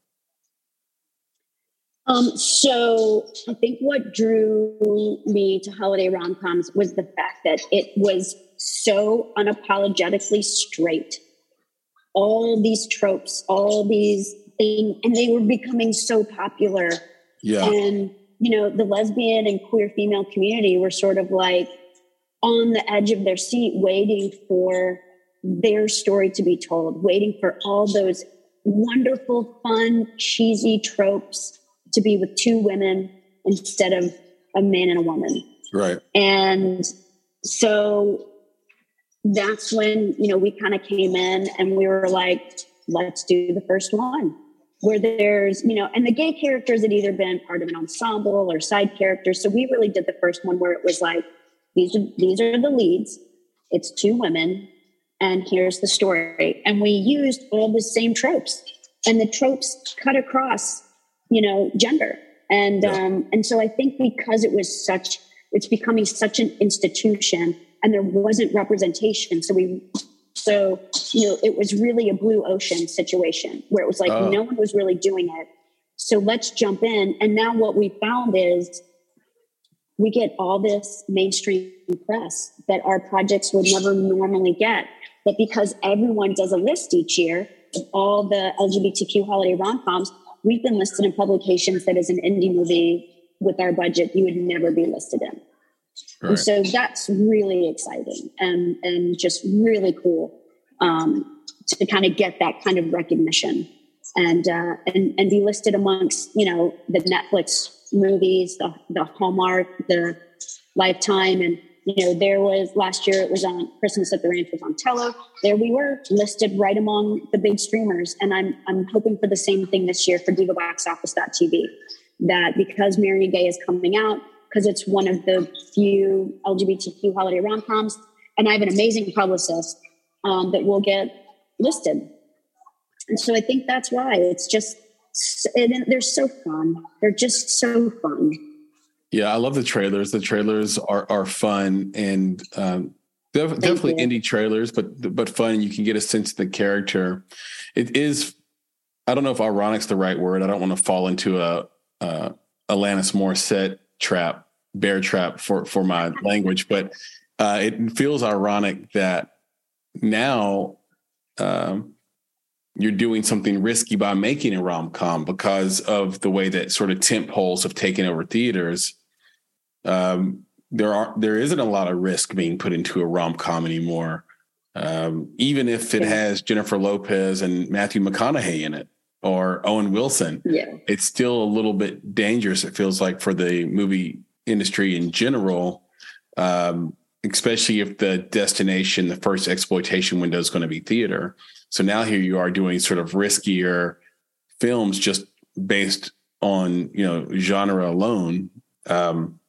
Um, so I think what drew me to holiday rom-coms was the fact that it was so unapologetically straight. All these tropes, all these things, and they were becoming so popular. Yeah. And, you know, the lesbian and queer female community were sort of like on the edge of their seat, waiting for their story to be told, waiting for all those wonderful, fun, cheesy tropes to be with two women instead of a man and a woman. Right. And so that's when, you know, we kind of came in and we were like, let's do the first one where there's, you know, and the gay characters had either been part of an ensemble or side characters. So we really did the first one where it was like, these are, these are the leads. It's two women and here's the story. And we used all the same tropes, and the tropes cut across, you know, gender. And, yeah. um, and so I think because it was such, it's becoming such an institution and there wasn't representation. So we so, you know, it was really a blue ocean situation where it was like, oh. no one was really doing it. So let's jump in. And now what we found is we get all this mainstream press that our projects would never normally get. But because everyone does a list each year of all the L G B T Q holiday rom-coms, we've been listed in publications that as an indie movie with our budget, you would never be listed in. Right. And so that's really exciting and, and just really cool um, to kind of get that kind of recognition and, uh, and, and be listed amongst, you know, the Netflix movies, the, the Hallmark, the Lifetime. And, you know, there was last year, it was on Christmas at the Ranch was on Tello. There we were listed right among the big streamers. And I'm, I'm hoping for the same thing this year for diva box office dot t v, that because Marion Gay is coming out, because it's one of the few L G B T Q holiday rom-coms. And I have an amazing publicist um, that will get listed. And so I think that's why it's just, it, they're so fun. They're just so fun. Yeah, I love the trailers. The trailers are are fun and um, def- definitely you. indie trailers, but but fun. You can get a sense of the character. It is, I don't know if ironic's the right word. I don't want to fall into a, a Alanis Morissette trap, bear trap for, for my language, but uh, it feels ironic that now um, you're doing something risky by making a rom-com because of the way that sort of tent poles have taken over theaters. Um, there are there isn't a lot of risk being put into a rom-com anymore, um, even if it has Jennifer Lopez and Matthew McConaughey in it or Owen Wilson. Yeah. It's still a little bit dangerous, it feels like, for the movie industry in general, um, especially if the destination, the first exploitation window is going to be theater. So now here you are doing sort of riskier films just based on, you know, genre alone. Um,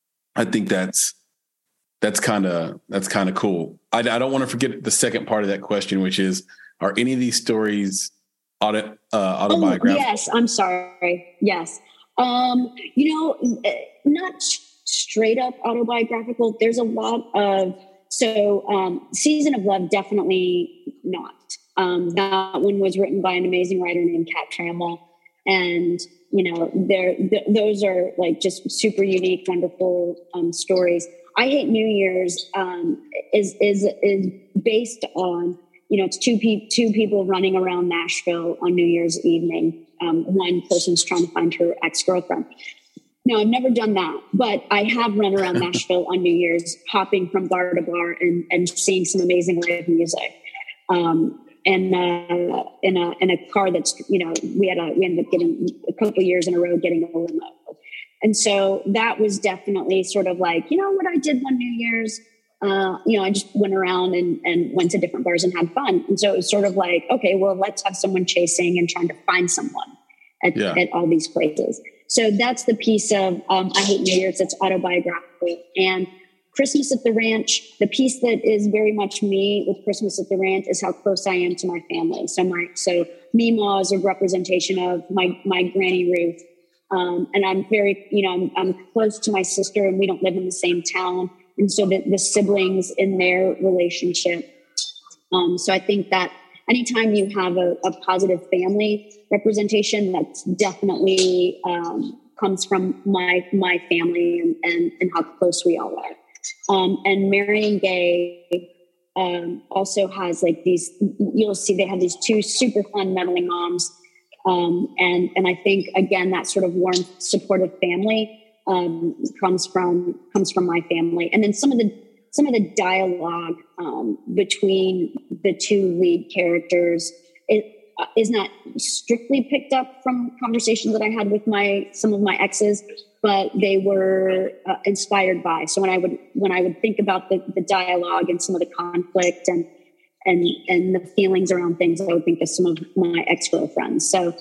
I think that's that's kind of that's kind of cool. I, I don't want to forget the second part of that question, which is, are any of these stories auto, uh, autobiographical? Oh, yes, I'm sorry. Yes. Um, you know, not straight up autobiographical. There's a lot of, so um, Season of Love, definitely not. Um, that one was written by an amazing writer named Kat Trammell. And, you know, there, th- those are like just super unique, wonderful um, stories. I Hate New Year's um, is, is, is based on, you know, it's two, pe- two people running around Nashville on New Year's evening. Um, one person's trying to find her ex-girlfriend. No, I've never done that, but I have run around Nashville on New Year's, hopping from bar to bar and, and seeing some amazing live music. Um, and uh, in a in a car that's, you know, we had a we ended up getting a couple of years in a row getting a limo, and so that was definitely sort of like, you know, what I did one New Year's. Uh, you know, I just went around and, and went to different bars and had fun. And so it was sort of like, okay, well, let's have someone chasing and trying to find someone at, yeah. at all these places. So that's the piece of um, I Hate New Year's that's autobiographical. And Christmas at the Ranch, the piece that is very much me with Christmas at the Ranch is how close I am to my family. So my so Meemaw is a representation of my my Granny Ruth. Um, and I'm very, you know, I'm, I'm close to my sister and we don't live in the same town. And so the, the siblings in their relationship. Um, so I think that anytime you have a, a positive family representation, that's definitely um, comes from my my family and, and, and how close we all are. Um, and Marion Gay um, also has like these, you'll see they have these two super fun meddling moms. Um, and, and I think, again, that sort of warm, supportive family um, comes from, comes from my family. And then some of the, some of the dialogue um, between the two lead characters it, uh, is not strictly picked up from conversations that I had with my, some of my exes, but they were uh, inspired by. So when I would, when I would think about the, the dialogue and some of the conflict and, and, and the feelings around things, I would think of some of my ex-girlfriends. So,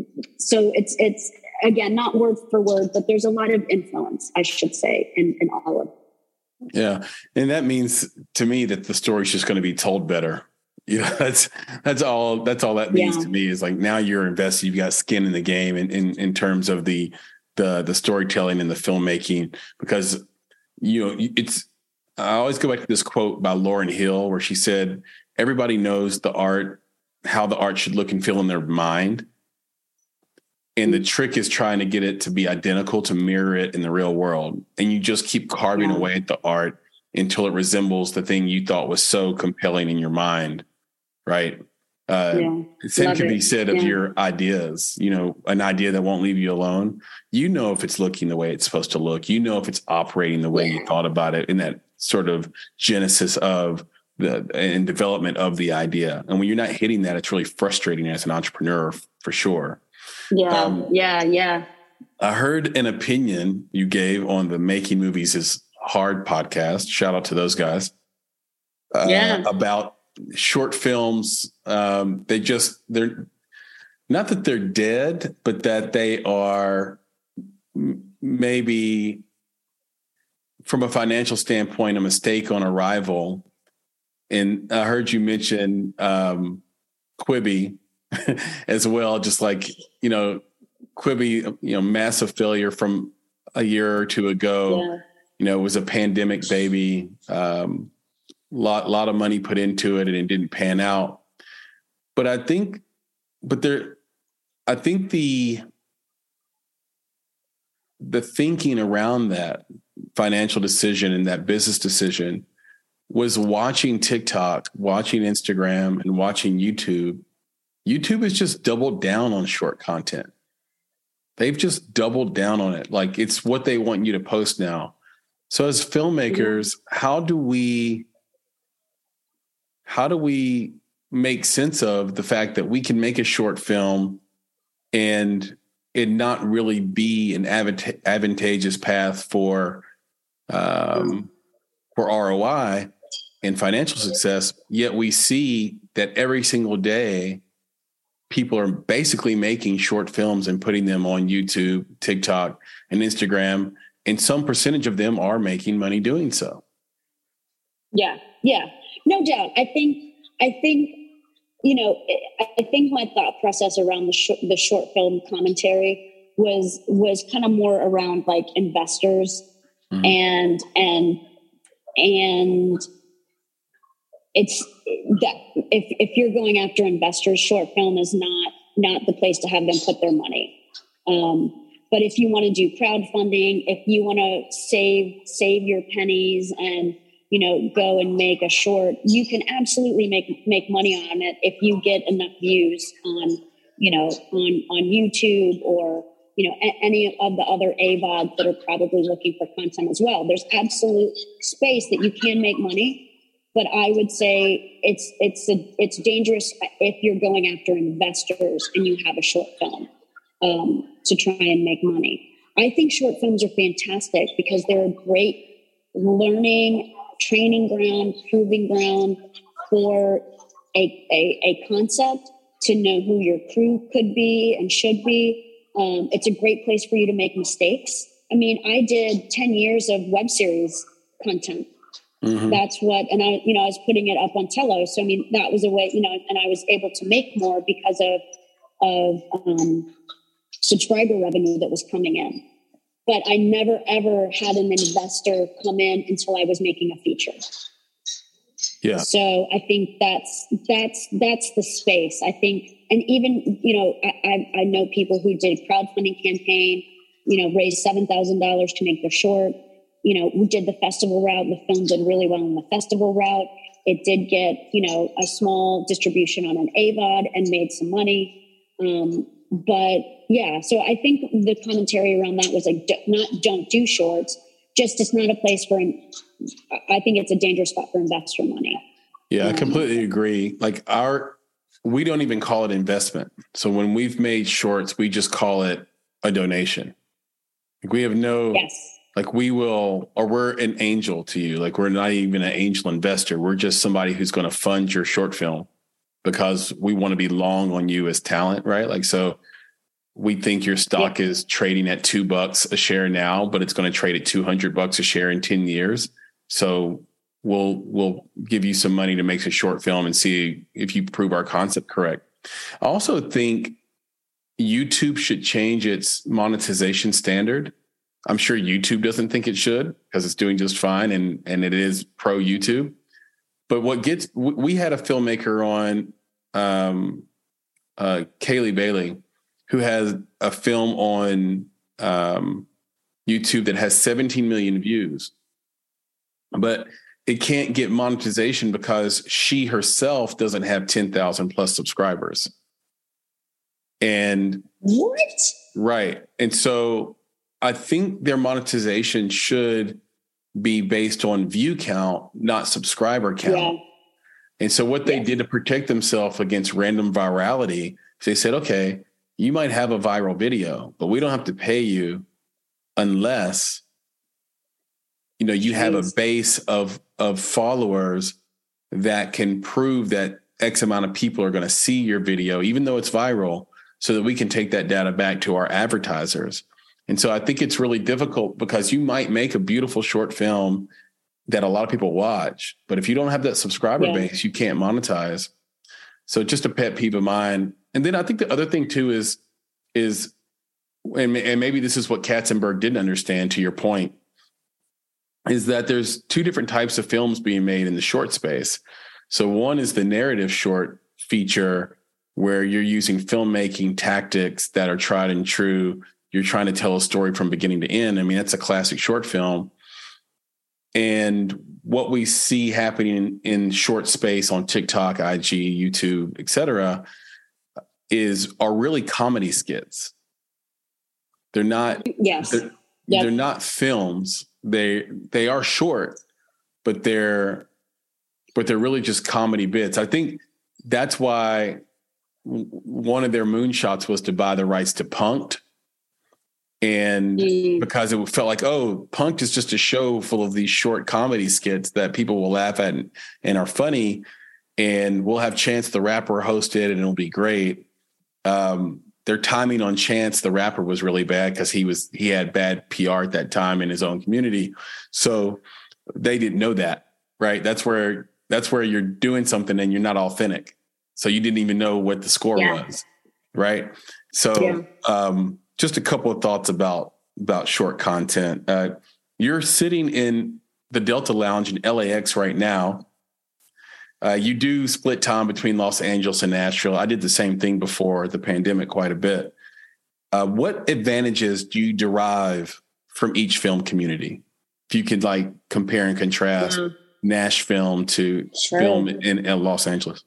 so it's, it's again, not word for word, but there's a lot of influence, I should say, in, in all of it. Yeah. And that means to me that the story's just going to be told better. You know, that's, that's all, that's all that means yeah. to me is like, now you're invested, you've got skin in the game in, in, in terms of the, the, the storytelling and the filmmaking, because, you know, it's, I always go back to this quote by Lauryn Hill where she said, everybody knows the art, how the art should look and feel in their mind. And the trick is trying to get it to be identical, to mirror it in the real world. And you just keep carving yeah. away at the art until it resembles the thing you thought was so compelling in your mind. Right. Uh, yeah. Same Love can it. be said of yeah. your ideas, you know, an idea that won't leave you alone. You know, if it's looking the way it's supposed to look, you know, if it's operating the way yeah. you thought about it in that sort of genesis of the and development of the idea. And when you're not hitting that, it's really frustrating as an entrepreneur for sure. Yeah. Um, yeah. Yeah. I heard an opinion you gave on the Making Movies is Hard podcast. Shout out to those guys. Uh, yeah. About short films. Um, they just, they're not that they're dead, but that they are maybe from a financial standpoint, a mistake on arrival. And I heard you mention um, Quibi as well. Just like, you know, Quibi, you know, massive failure from a year or two ago. Yeah. You know, it was a pandemic baby. Um, lot, lot of money put into it and it didn't pan out. But I think, but there, I think the, the thinking around that financial decision and that business decision was watching TikTok, watching Instagram, and watching YouTube. YouTube has just doubled down on short content. They've just doubled down on it. Like it's what they want you to post now. So as filmmakers, how do we, how do we make sense of the fact that we can make a short film and it not really be an advant- advantageous path for, um, for R O I and financial success, yet we see that every single day, people are basically making short films and putting them on YouTube, TikTok, and Instagram, and some percentage of them are making money doing so. Yeah, yeah, no doubt. I think, I think, you know, I think my thought process around the short, the short film commentary was was kind of more around like investors mm-hmm. and and and it's that if if you're going after investors, short film is not not the place to have them put their money. Um, but if you want to do crowdfunding, if you want to save save your pennies and you know, go and make a short, you can absolutely make, make money on it if you get enough views on, you know, on, on YouTube or, you know, a, any of the other A V O Ds that are probably looking for content as well. There's absolute space that you can make money, but I would say it's, it's, a, it's dangerous if you're going after investors and you have a short film, um, to try and make money. I think short films are fantastic because they're a great learning training ground, proving ground for a, a, a concept to know who your crew could be and should be. Um, it's a great place for you to make mistakes. I mean, I did ten years of web series content. Mm-hmm. That's what, and I, you know, I was putting it up on Tello. So, I mean, that was a way, you know, and I was able to make more because of, of um, subscriber revenue that was coming in. But I never, ever had an investor come in until I was making a feature. Yeah. So I think that's, that's, that's the space. I think, and even, you know, I, I know people who did crowdfunding campaign, you know, raised seven thousand dollars to make their short. You know, we did the festival route. The film did really well on the festival route. It did get, you know, a small distribution on an A V O D and made some money. Um, But yeah, so I think the commentary around that was like, not don't do shorts, just it's not a place for, I think it's a dangerous spot for investor money. Yeah, um, I completely agree. Like our, we don't even call it investment. So when we've made shorts, we just call it a donation. Like we have no, yes. like we will, or we're an angel to you. Like we're not even an angel investor. We're just somebody who's going to fund your short film because we want to be long on you as talent, right? Like, so we think your stock yeah. is trading at two bucks a share now, but it's going to trade at two hundred bucks a share in ten years. So we'll, we'll give you some money to make a short film and see if you prove our concept correct. I also think YouTube should change its monetization standard. I'm sure YouTube doesn't think it should because it's doing just fine and, and it is pro YouTube. But what gets, we had a filmmaker on, um, uh, Kaylee Bailey, who has a film on um, YouTube that has seventeen million views, but it can't get monetization because she herself doesn't have ten thousand plus subscribers. And what? Right. And so I think their monetization should be based on view count, not subscriber count. Yeah. And so what they yes. did to protect themselves against random virality, they said, okay, you might have a viral video, but we don't have to pay you unless, you know, you Jeez. have a base of, of followers that can prove that X amount of people are going to see your video, even though it's viral, so that we can take that data back to our advertisers. And so I think it's really difficult because you might make a beautiful short film that a lot of people watch, but if you don't have that subscriber yeah. base, you can't monetize. So just a pet peeve of mine. And then I think the other thing too is, is, and, and maybe this is what Katzenberg didn't understand, to your point, is that there's two different types of films being made in the short space. So one is the narrative short feature, where you're using filmmaking tactics that are tried and true. You're trying to tell a story from beginning to end. I mean, that's a classic short film. And what we see happening in, in short space on TikTok, I G, YouTube, et cetera, is are really comedy skits. They're not, yes. they're, yep. they're not films. They, they are short, but they're, but they're really just comedy bits. I think that's why one of their moonshots was to buy the rights to Punk'd. And mm. because it felt like, oh, Punk'd is just a show full of these short comedy skits that people will laugh at and, and are funny. And we'll have Chance the Rapper host it and it'll be great. Um, their timing on Chance the Rapper was really bad because he was he had bad P R at that time in his own community. So they didn't know that, right? That's where that's where you're doing something and you're not authentic. So you didn't even know what the score yeah. was, right? So yeah. um, just a couple of thoughts about, about short content. Uh, you're sitting in the Delta Lounge in L A X right now. Uh, you do split time between Los Angeles and Nashville. I did the same thing before the pandemic quite a bit. Uh, what advantages do you derive from each film community? If you could like compare and contrast yeah. Nashville to sure. film in, in Los Angeles.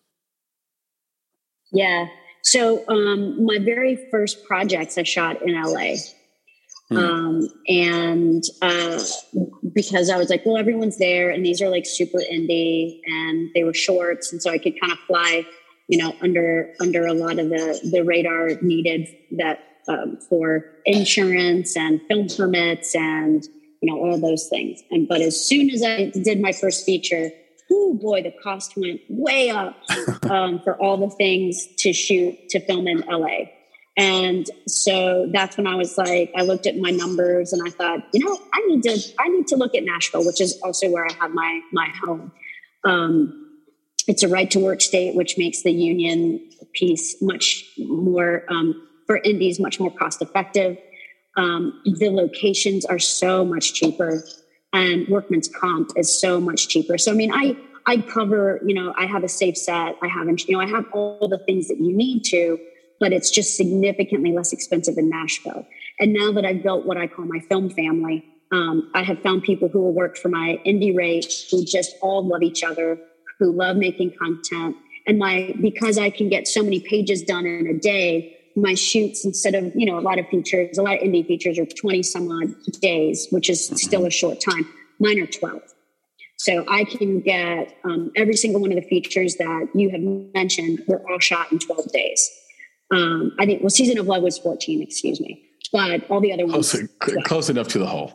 Yeah. So um, my very first projects I shot in L A. Hmm. Um, and uh, because I was like, well, everyone's there and these are like super indie and they were shorts. And so I could kind of fly, you know, under under a lot of the, the radar needed that um, for insurance and film permits and, you know, all those things. And but as soon as I did my first feature, oh boy, the cost went way up um, for all the things to shoot, to film in L A. And so that's when I was like, I looked at my numbers and I thought, you know, I need to, I need to look at Nashville, which is also where I have my, my home. Um, it's a right to work state, which makes the union piece much more, um, for indies, much more cost effective. Um, the locations are so much cheaper. And workman's comp is so much cheaper. So, I mean, I, I cover, you know, I have a safe set. I haven't, you know, I have all the things that you need to, but it's just significantly less expensive in Nashville. And now that I've built what I call my film family, um, I have found people who will work for my indie rate, who just all love each other, who love making content. And my, because I can get so many pages done in a day, my shoots, instead of, you know, a lot of features, a lot of indie features are twenty some odd days, which is still a short time. Mine are twelve. So I can get um, every single one of the features that you have mentioned were all shot in twelve days. Um, I think, well, Season of Love was fourteen, excuse me. But all the other ones. Close, close enough to the whole.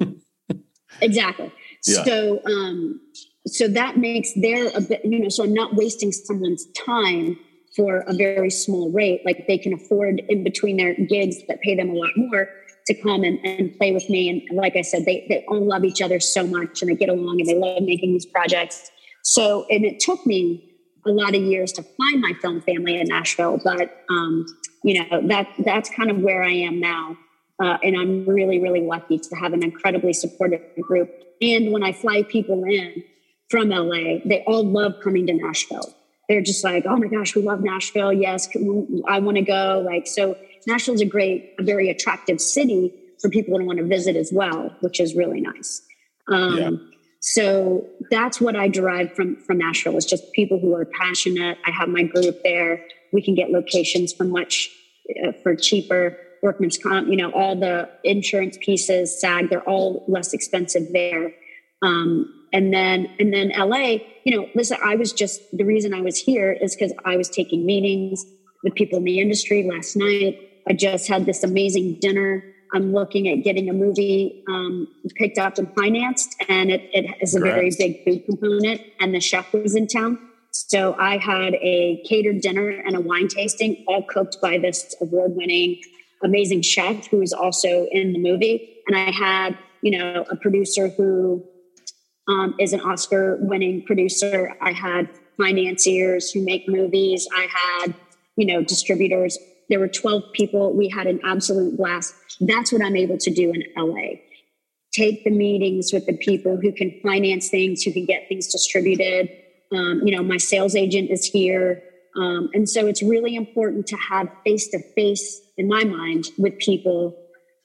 Exactly. Yeah. So, um, so that makes their, a bit, you know, so I'm not wasting someone's time for a very small rate. Like they can afford in between their gigs that pay them a lot more to come and, and play with me. And like I said, they, they all love each other so much and they get along and they love making these projects. So, and it took me a lot of years to find my film family in Nashville, but, um, you know, that, that's kind of where I am now. Uh, and I'm really, really lucky to have an incredibly supportive group. And when I fly people in from L A, they all love coming to Nashville. They're just like, oh my gosh, we love Nashville. Yes, I want to go. Like, so Nashville is a great, a very attractive city for people to want to visit as well, which is really nice. Um, yeah. So that's what I derive from, from Nashville, is just people who are passionate. I have my group there. We can get locations for much, uh, for cheaper. Workman's comp, you know, all the insurance pieces, SAG, they're all less expensive there. Um, and then, and then L A, you know, listen, I was just, the reason I was here is because I was taking meetings with people in the industry last night. I just had this amazing dinner. I'm looking at getting a movie um, picked up and financed, and it, it has a Congrats. very big food component, and the chef was in town. So I had a catered dinner and a wine tasting, all cooked by this award-winning, amazing chef who is also in the movie. And I had, you know, a producer who um, is an Oscar-winning producer. I had financiers who make movies. I had, you know, distributors. There were twelve people. We had an absolute blast. That's what I'm able to do in L A. Take the meetings with the people who can finance things, who can get things distributed. Um, you know, my sales agent is here. Um, and so it's really important to have face-to-face, in my mind, with people.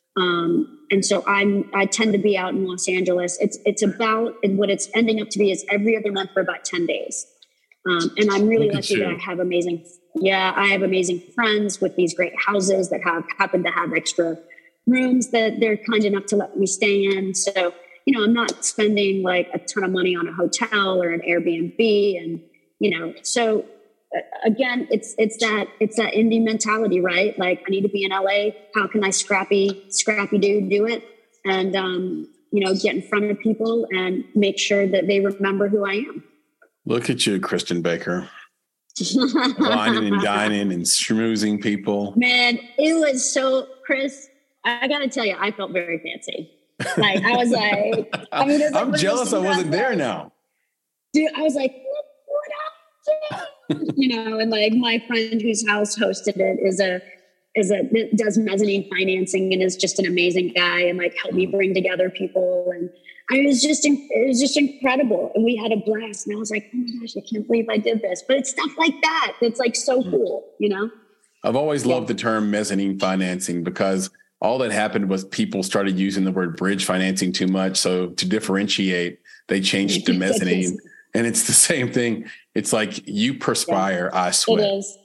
Um, and so I'm, I tend to be out in Los Angeles. It's, it's about, and what it's ending up to be is every other month for about ten days. Um, and I'm really lucky that I have amazing, yeah, I have amazing friends with these great houses that have happen to have extra rooms that they're kind enough to let me stay in. So, you know, I'm not spending like a ton of money on a hotel or an Airbnb. And, you know, so uh, again, it's, it's that, it's that indie mentality, right? Like, I need to be in L A. How can I scrappy, scrappy do, do it? And, um, you know, get in front of people and make sure that they remember who I am. Look at you, Kristen Baker. Whining and dining and schmoozing people. Man, it was so, Chris, I got to tell you, I felt very fancy. Like, I was like, I mean, was like, I'm jealous I wasn't there now. Dude, I was like, what, what up? You know, and like my friend whose house hosted it is a, is a, does mezzanine financing and is just an amazing guy and like helped me bring together people. And I was just, it was just incredible. And we had a blast. And I was like, oh my gosh, I can't believe I did this. But it's stuff like that that's like so cool, you know? I've always yeah. loved the term mezzanine financing because all that happened was people started using the word bridge financing too much. So to differentiate, they changed to mezzanine. And it's the same thing. It's like you perspire, yeah. I sweat. It is.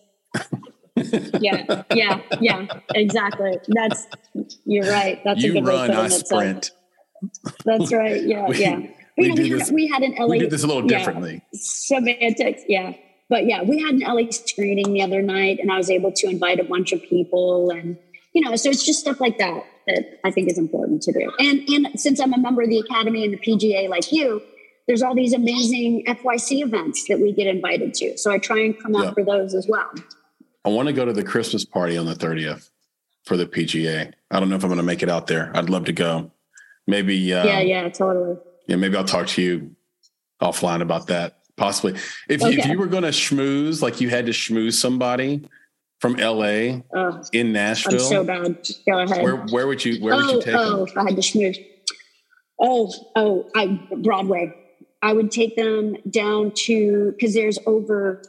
yeah, yeah, yeah, exactly. That's, you're right. That's you a good run, way to I sprint. That's right. Yeah, we, yeah. We, you know, do we, this, had, we had an L A. We do this a little yeah, differently. Semantics, yeah. But yeah, we had an L A screening the other night, and I was able to invite a bunch of people, and you know, so it's just stuff like that that I think is important to do. And and since I'm a member of the Academy and the P G A, like you, there's all these amazing F Y C events that we get invited to. So I try and come out yeah. for those as well. I want to go to the Christmas party on the thirtieth for the P G A. I don't know if I'm going to make it out there. I'd love to go. Maybe. Um, yeah, yeah, totally. Yeah, maybe I'll talk to you offline about that. Possibly. If, okay. if you were going to schmooze, like you had to schmooze somebody from L A oh, in Nashville. I'm so bad. Go ahead. Where, where would you, where oh, would you take oh, them? Oh, I had to schmooze. Oh, oh, I, Broadway. I would take them down to, because there's over,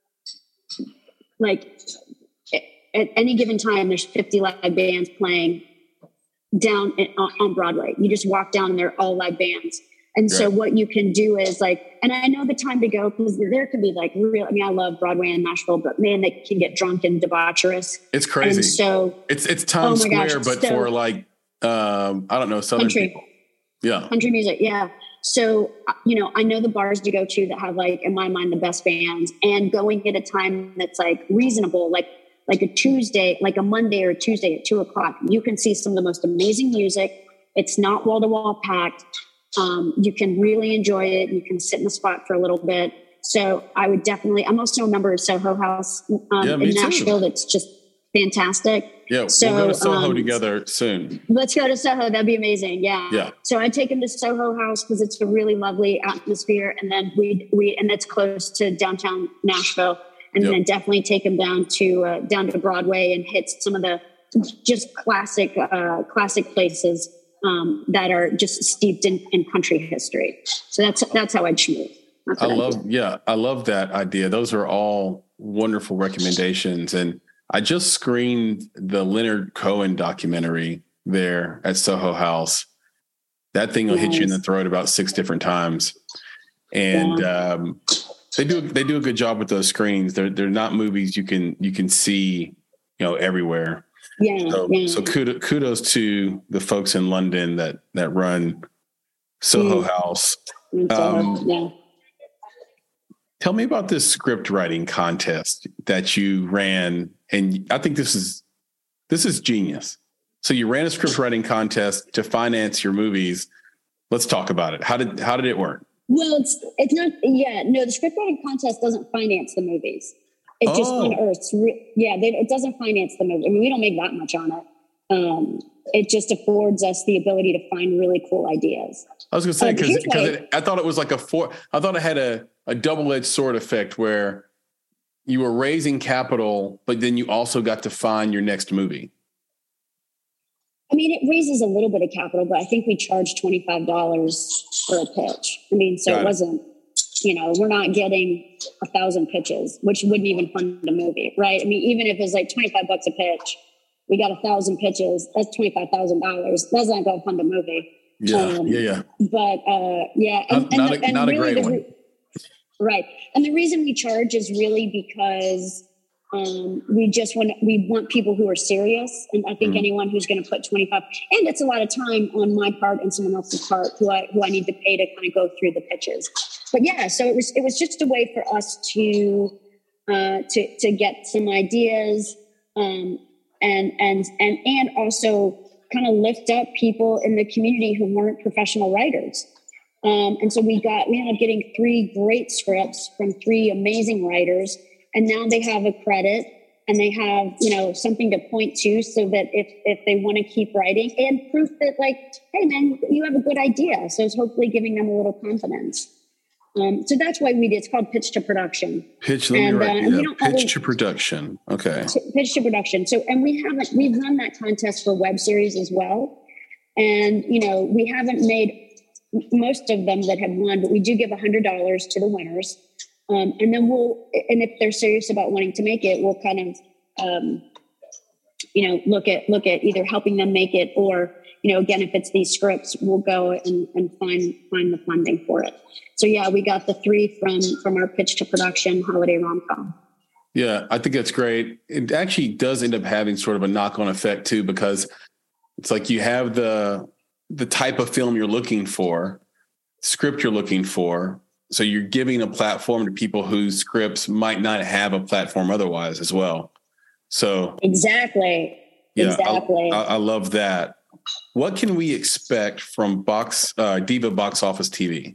like, at any given time, there's fifty live bands playing down in, on Broadway. You just walk down and they're all live bands. And right. so what you can do is like, and I know the time to go because there can be like real, I mean, I love Broadway and Nashville, but man, they can get drunk and debaucherous. It's crazy. And so it's, it's Times oh Square, gosh, but so, for like, um, I don't know, Southern country. people. Yeah. Country music. Yeah. So, you know, I know the bars to go to that have like, in my mind, the best bands, and going at a time that's like reasonable, like, like a Tuesday, like a Monday or a Tuesday at two o'clock, you can see some of the most amazing music. It's not wall to wall packed. Um, you can really enjoy it. You can sit in the spot for a little bit. So I would definitely, I'm also a member of Soho House um, yeah, in Nashville. Too. That's just fantastic. Yeah. So, we'll go to Soho um, together soon. Let's go to Soho. That'd be amazing. Yeah. Yeah. So I take them to Soho House because it's a really lovely atmosphere. And then we, we, and it's close to downtown Nashville. And yep. then definitely take them down to, uh, down to Broadway and hit some of the just classic, uh, classic places, um, that are just steeped in, in country history. So that's, that's how I'd schmooze. I love, yeah, I love that idea. Those are all wonderful recommendations. And I just screened the Leonard Cohen documentary there at Soho House. That thing will nice. hit you in the throat about six different times. And yeah. um, they do they do a good job with those screens. They're they're not movies you can you can see, you know, everywhere. Yeah. So, yeah. so kudos, kudos to the folks in London that that run Soho mm. House. Um, yeah. Tell me about this script writing contest that you ran, and I think this is this is genius. So you ran a script writing contest to finance your movies. Let's talk about it. How did how did it work? Well, it's it's not. Yeah, no, the script writing contest doesn't finance the movies. It oh. just unearths. Yeah, they, it doesn't finance the movie. I mean, we don't make that much on it. Um, it just affords us the ability to find really cool ideas. I was going to say, because uh, I thought it was like a four, I thought it had a, a double-edged sword effect where you were raising capital, but then you also got to find your next movie. I mean, it raises a little bit of capital, but I think we charged twenty-five dollars for a pitch. I mean, so got it wasn't, you know, we're not getting a thousand pitches, which wouldn't even fund a movie, right? I mean, even if it's like twenty-five bucks a pitch, we got a thousand pitches, that's twenty-five thousand dollars. That's not going to fund a movie. Yeah, um, yeah, yeah. But uh, yeah, and, not, not, and, a, and not really a great the, one. Right. And the reason we charge is really because um, we just want, we want people who are serious. And I think mm. anyone who's going to put twenty-five, and it's a lot of time on my part and someone else's part who I, who I need to pay to kind of go through the pitches. But yeah, so it was, it was just a way for us to, uh, to, to get some ideas, um, and, and, and, and also kind of lift up people in the community who weren't professional writers. Um, and so we got, we ended up getting three great scripts from three amazing writers. And now they have a credit and they have, you know, something to point to so that if, if they want to keep writing, and proof that like, hey man, you have a good idea. So it's hopefully giving them a little confidence. Um, so that's why we did, it's called Pitch to Production. Pitch, let and, me write, uh, yeah, Pitch always, to Production. Okay. Pitch to Production. So, and we haven't, we've run that contest for web series as well. And, you know, we haven't made most of them that have won, but we do give a hundred dollars to the winners. Um, and then we'll, and if they're serious about wanting to make it, we'll kind of, um, you know, look at, look at either helping them make it or, you know, again, if it's these scripts, we'll go and, and find, find the funding for it. So yeah, we got the three from, from our Pitch to Production holiday rom-com. Yeah, I think that's great. It actually does end up having sort of a knock-on effect too, because it's like you have the, the type of film you're looking for, script you're looking for. So you're giving a platform to people whose scripts might not have a platform otherwise as well. So exactly. Yeah, exactly. I, I love that. What can we expect from Box uh, Diva Box Office T V?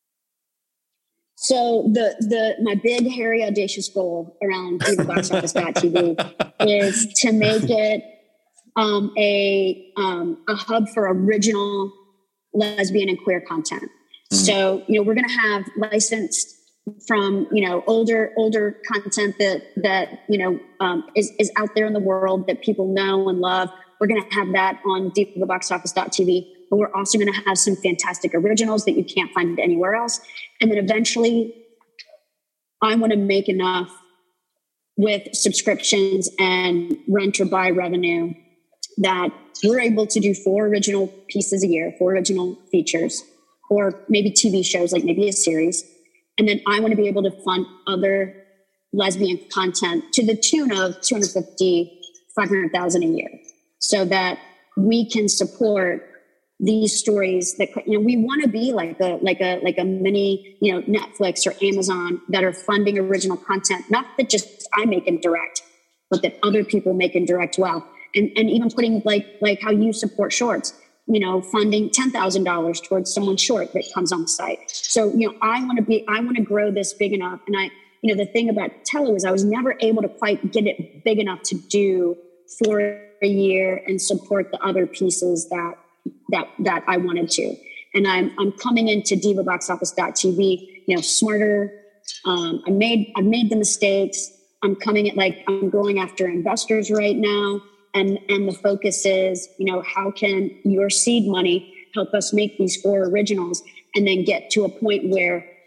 So the the my big, hairy, audacious goal around Diva Box Office dot T V is to make it um, a um, a hub for original lesbian and queer content. Mm-hmm. So you know we're going to have licensed from you know older older content that that you know um, is is out there in the world that people know and love. We're going to have that on Diva Box Office dot T V, but we're also going to have some fantastic originals that you can't find anywhere else. And then eventually, I want to make enough with subscriptions and rent or buy revenue that we're able to do four original pieces a year, four original features, or maybe T V shows, like maybe a series. And then I want to be able to fund other lesbian content to the tune of two hundred fifty, five hundred thousand a year, so that we can support these stories that, you know, we want to be like a, like a, like a mini, you know, Netflix or Amazon that are funding original content, not that just I make and direct, but that other people make and direct well. And, and even putting like, like how you support shorts, you know, funding ten thousand dollars towards someone's short that comes on the site. So, you know, I want to be, I want to grow this big enough. And I, you know, the thing about Tello is I was never able to quite get it big enough to do for a year and support the other pieces that, that, that I wanted to. And I'm, I'm coming into Diva Box Office dot T V, you know, smarter. Um, I made, I've made the mistakes. I'm coming at like, I'm going after investors right now. And, and the focus is, you know, how can your seed money help us make these four originals and then get to a point where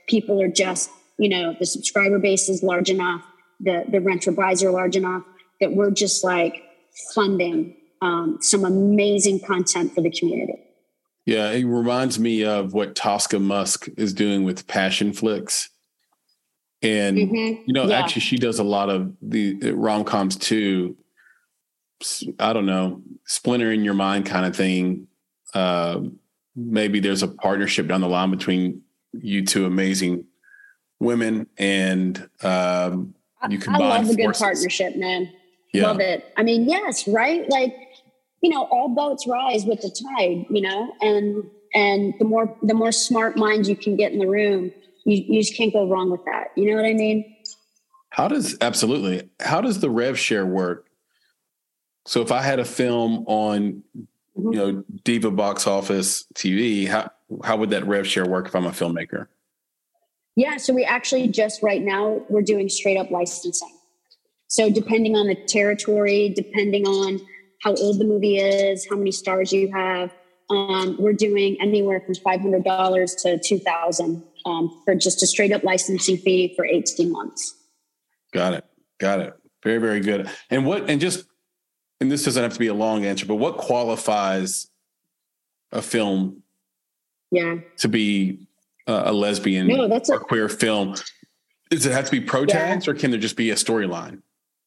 people are just, you know, the subscriber base is large enough, the, the renter buys are large enough that we're just like funding um, some amazing content for the community. Yeah, it reminds me of what Tosca Musk is doing with Passion Flicks. And, mm-hmm. you know, yeah. actually, she does a lot of the, the rom-coms too. I don't know, splinter in your mind kind of thing. Uh, maybe there's a partnership down the line between you two amazing women, and um, you combine I love a good forces. Partnership, man. Yeah. Love it. I mean, yes, right? Like, you know, all boats rise with the tide, you know, and and the more the more smart minds you can get in the room, you, you just can't go wrong with that. You know what I mean? How does, absolutely. How does the rev share work? So if I had a film on, mm-hmm. you know, Diva Box Office T V, how, how would that rev share work if I'm a filmmaker? Yeah. So we actually just right now, we're doing straight up licensing. So depending on the territory, depending on how old the movie is, how many stars you have, um, we're doing anywhere from five hundred dollars to two thousand dollars um, for just a straight up licensing fee for eighteen months. Got it. Got it. Very, very good. And what, and just, and this doesn't have to be a long answer, but what qualifies a film yeah. to be uh, a lesbian no, that's or a, queer film? Does it have to be pro tags yeah. or can there just be a storyline?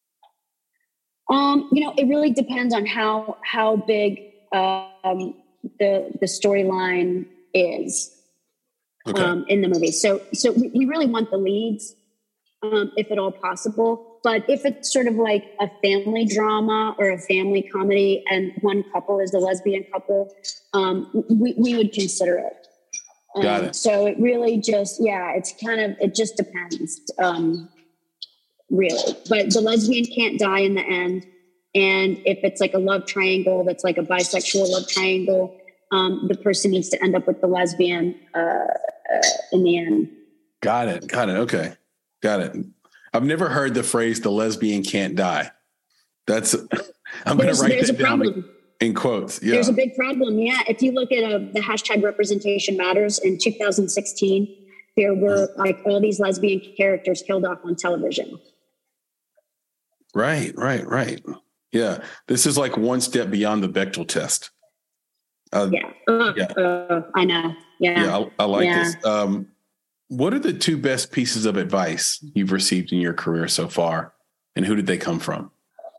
Um, you know, it really depends on how how big um, the the storyline is okay. um, in the movie. So so we, we really want the leads, um, if at all possible. But if it's sort of like a family drama or a family comedy and one couple is the lesbian couple, um, we, we would consider it. Um, Got it. So it really just, yeah, it's kind of, it just depends, um, really. But the lesbian can't die in the end. And if it's like a love triangle, that's like a bisexual love triangle, um, the person needs to end up with the lesbian uh, uh, in the end. Got it. Got it. Okay. Got it. I've never heard the phrase "the lesbian can't die." That's I'm going to write that down in, in quotes. Yeah, there's a big problem. Yeah, if you look at uh, the hashtag Representation Matters in two thousand sixteen, there were like all these lesbian characters killed off on television. Right, right, right. Yeah, this is like one step beyond the Bechdel test. Uh, yeah, uh, yeah. Uh, I know. Yeah, yeah, I, I like yeah. this. Um, What are the two best pieces of advice you've received in your career so far, and who did they come from?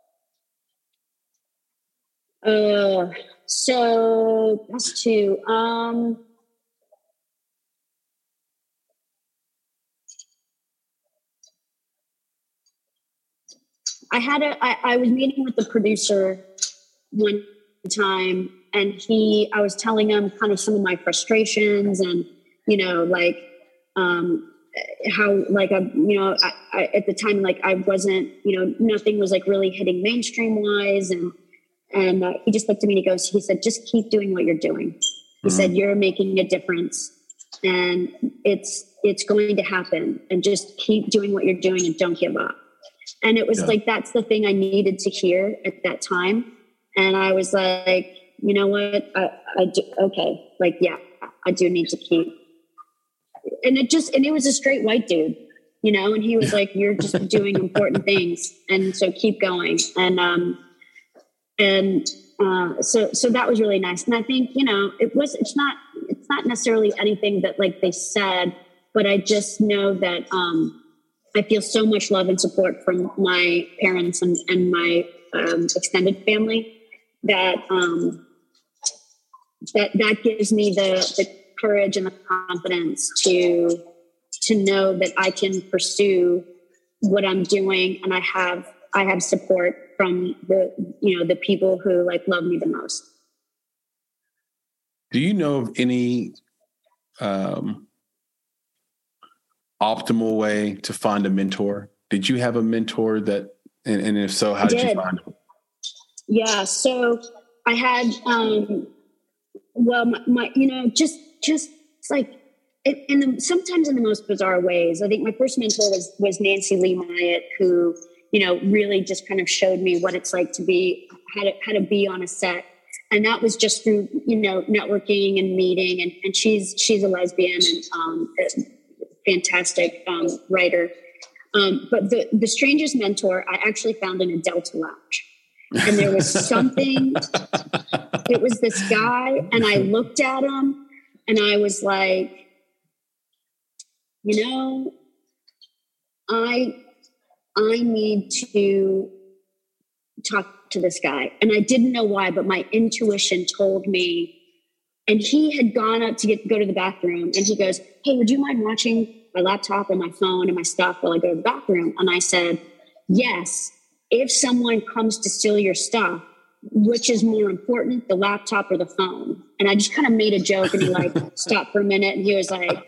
Uh, so that's two. Um, I had a, I, I was meeting with the producer one time, and he, I was telling him kind of some of my frustrations and, you know, like, um, how, like, I, you know, I, I, at the time, like I wasn't, you know, nothing was like really hitting mainstream wise. And, and uh, he just looked at me and he goes, he said, just keep doing what you're doing. He mm-hmm. said, you're making a difference and it's, it's going to happen, and just keep doing what you're doing and don't give up. And it was yeah. like, that's the thing I needed to hear at that time. And I was like, you know what? I, I do, okay. Like, yeah, I do need to keep. And it just, and it was a straight white dude, you know, and he was like, you're just doing important things. And so keep going. And, um, and, uh, so, so that was really nice. And I think, you know, it was, it's not, it's not necessarily anything that like they said, but I just know that, um, I feel so much love and support from my parents and, and my, um, extended family that, um, that, that gives me the, the courage and the confidence to, to know that I can pursue what I'm doing. And I have, I have support from the, you know, the people who like love me the most. Do you know of any, um, optimal way to find a mentor? Did you have a mentor that, and, and if so, how did. did you find him? Yeah. So I had, um, well, my, my you know, just, just like in, in the, sometimes in the most bizarre ways. I think my first mentor was, was Nancy Lee Myatt, who, you know, really just kind of showed me what it's like to be, how to, how to be on a set. And that was just through, you know, networking and meeting. And, and she's, she's a lesbian and, um, fantastic um, writer. Um, but the, the strangest mentor I actually found in a Delta lounge. And there was something, it was this guy, and I looked at him and I was like, you know, I, I need to talk to this guy. And I didn't know why, but my intuition told me, and he had gone up to get, go to the bathroom, and he goes, hey, would you mind watching my laptop and my phone and my stuff while I go to the bathroom? And I said, yes, if someone comes to steal your stuff, which is more important, the laptop or the phone? And I just kind of made a joke, and he like stopped for a minute, and he was like,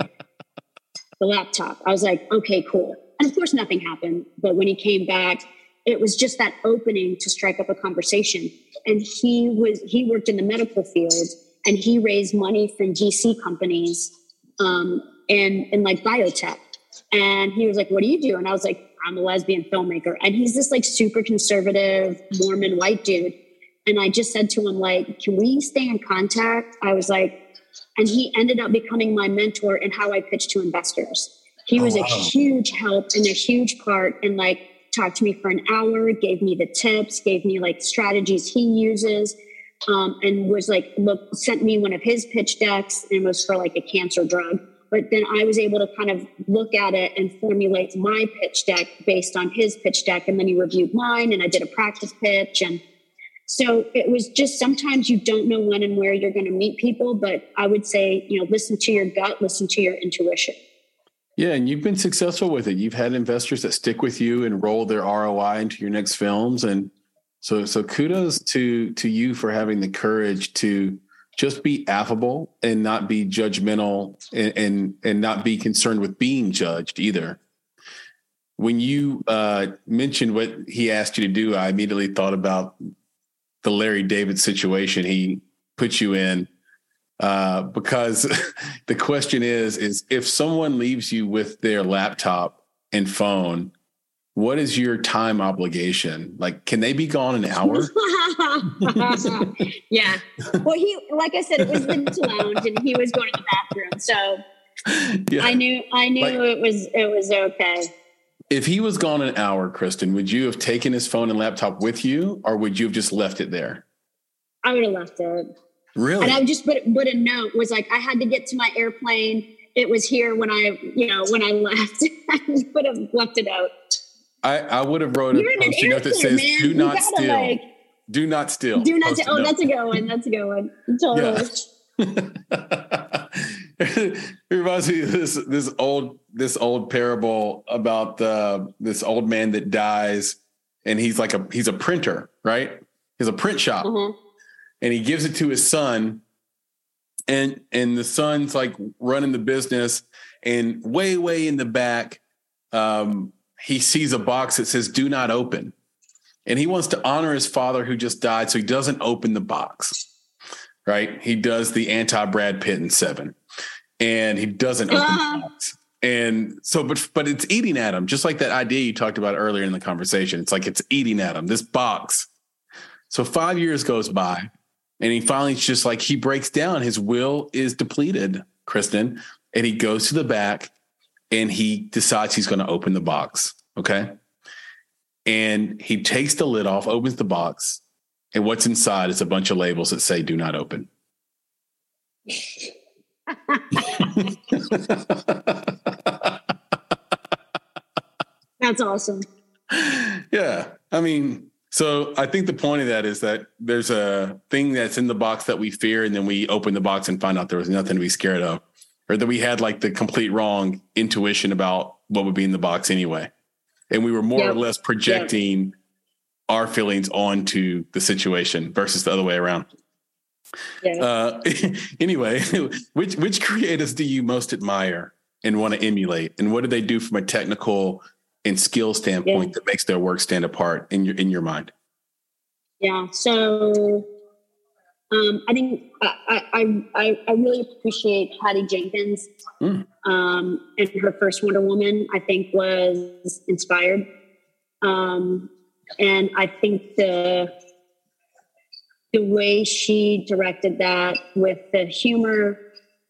the laptop. I was like, okay, cool. And of course nothing happened. But when he came back, it was just that opening to strike up a conversation. And he was, he worked in the medical field, and he raised money from V C companies um, and, and like biotech. And he was like, what do you do? And I was like, I'm a lesbian filmmaker. And he's this like super conservative Mormon white dude. And I just said to him, like, can we stay in contact? I was like, and he ended up becoming my mentor in how I pitch to investors. He was oh, wow. a huge help and a huge part, and like talked to me for an hour, gave me the tips, gave me like strategies he uses, um, and was like, look, sent me one of his pitch decks, and was for like a cancer drug. But then I was able to kind of look at it and formulate my pitch deck based on his pitch deck. And then he reviewed mine, and I did a practice pitch. And so it was just, sometimes you don't know when and where you're going to meet people, but I would say, you know, listen to your gut, listen to your intuition. Yeah. And you've been successful with it. You've had investors that stick with you and roll their R O I into your next films. And so, so kudos to, to you for having the courage to just be affable and not be judgmental, and, and, and not be concerned with being judged either. When you uh, mentioned what he asked you to do, I immediately thought about the Larry David situation he put you in, uh, because the question is, is if someone leaves you with their laptop and phone, what is your time obligation? Like, can they be gone an hour? Yeah. Well, he, like I said, it was the lounge, and he was going to the bathroom. So yeah. I knew, I knew like, it was, it was okay. If he was gone an hour, Kristen, would you have taken his phone and laptop with you, or would you have just left it there? I would have left it. Really? And I would just put, put a note, was like, I had to get to my airplane. It was here when I, you know, when I left. I would have left it out. I, I would have wrote a post-it note that says, man. do not steal. Like, do not steal. Do not steal. Oh, note. That's a good one. That's a good one. Totally. Yeah. It reminds me of this, this old, this old parable about the, this old man that dies, and he's like a, he's a printer, right? He's a print shop, mm-hmm. and he gives it to his son, and, and the son's like running the business, and way, way in the back, um, he sees a box that says, do not open. And he wants to honor his father who just died. So he doesn't open the box, right? He does the anti-Brad Pitt in Seven, and he doesn't open uh-huh. the box. And so, but, but it's eating at him, just like that idea you talked about earlier in the conversation. It's like, it's eating at him, this box. So five years goes by, and he finally, it's just like, he breaks down. His will is depleted, Kristen, and he goes to the back, and he decides he's going to open the box. Okay. And he takes the lid off, opens the box, and what's inside is a bunch of labels that say, do not open. That's awesome. Yeah. I mean, so I think the point of that is that there's a thing that's in the box that we fear, and then we open the box and find out there was nothing to be scared of, or that we had like the complete wrong intuition about what would be in the box anyway. And we were more yep. or less projecting yep. our feelings onto the situation versus the other way around. Yeah. Uh, anyway, which which creators do you most admire and want to emulate? And what do they do from a technical and skill standpoint yeah. that makes their work stand apart in your in your mind? Yeah. So um, I think I, I I I really appreciate Patty Jenkins. Mm. Um, and her first Wonder Woman, I think, was inspired. Um, and I think the the way she directed that with the humor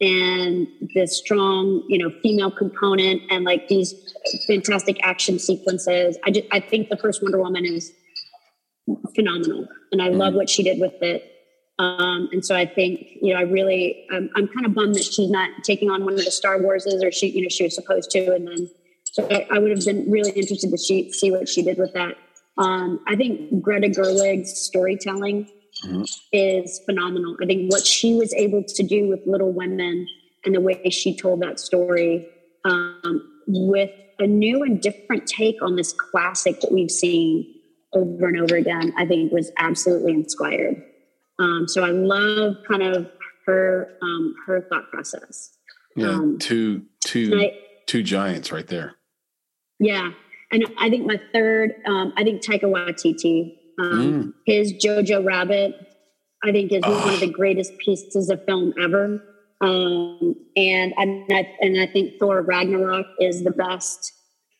and the strong, you know, female component and like these fantastic action sequences. I just, I think the first Wonder Woman is phenomenal, and I mm-hmm. love what she did with it. Um, and so I think, you know, I really, I'm, I'm kind of bummed that she's not taking on one of the Star Warses, or she, you know, she was supposed to. And then, so I, I would have been really interested to see, see what she did with that. Um, I think Greta Gerwig's storytelling mm-hmm. is phenomenal. I think what she was able to do with Little Women and the way she told that story, um, with a new and different take on this classic that we've seen over and over again, I think was absolutely inspired. Um, so I love kind of her, um, her thought process. Yeah. Um, two, two, I, two giants right there. Yeah. And I think my third, um, I think Taika Waititi, um, mm. his Jojo Rabbit, I think is oh. one of the greatest pieces of film ever. Um, and, I, and I think Thor Ragnarok is the best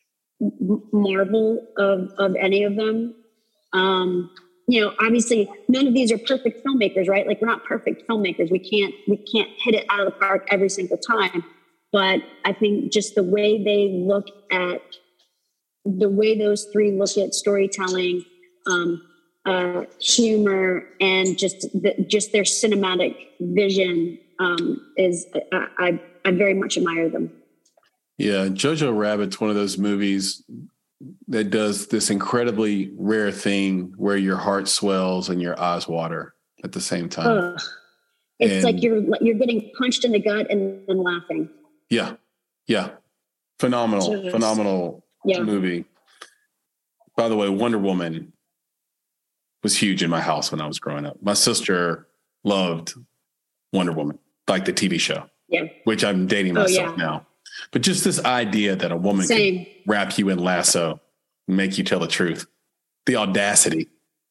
Marvel of, of any of them. Um, you know, obviously none of these are perfect filmmakers, right? Like we're not perfect filmmakers. We can't, we can't hit it out of the park every single time. But I think just the way they look at, the way those three look at storytelling, um, uh, humor, and just the, just their cinematic vision um, is, I, I, I very much admire them. Yeah, Jojo Rabbit's one of those movies that does this incredibly rare thing where your heart swells and your eyes water at the same time. Uh, it's and, like you're you're getting punched in the gut and then laughing. Yeah, yeah, phenomenal, Just, phenomenal yeah. movie. By the way, Wonder Woman was huge in my house when I was growing up. My sister loved Wonder Woman, like the T V show. Yeah, which I'm dating myself oh, yeah. now. But just this idea that a woman Same. can wrap you in lasso and make you tell the truth. The audacity.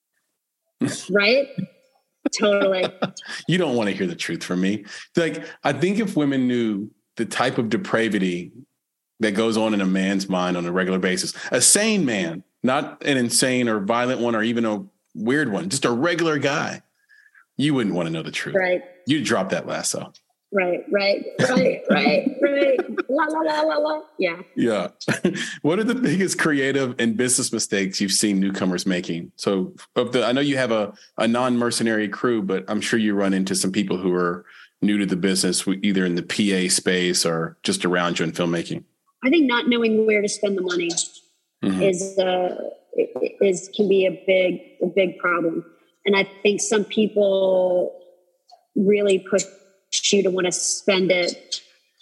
Right? Totally. You don't want to hear the truth from me. Like, I think if women knew the type of depravity that goes on in a man's mind on a regular basis, a sane man, not an insane or violent one or even a weird one, just a regular guy, you wouldn't want to know the truth. Right. You'd drop that lasso. Right, right, right, right, right. La, la, la, la, la. Yeah. Yeah. What are the biggest creative and business mistakes you've seen newcomers making? So of the, I know you have a, a non-mercenary crew, but I'm sure you run into some people who are new to the business, either in the P A space or just around you in filmmaking. I think not knowing where to spend the money mm-hmm. is, uh, is, can be a big, a big problem. And I think some people really push you to want to spend it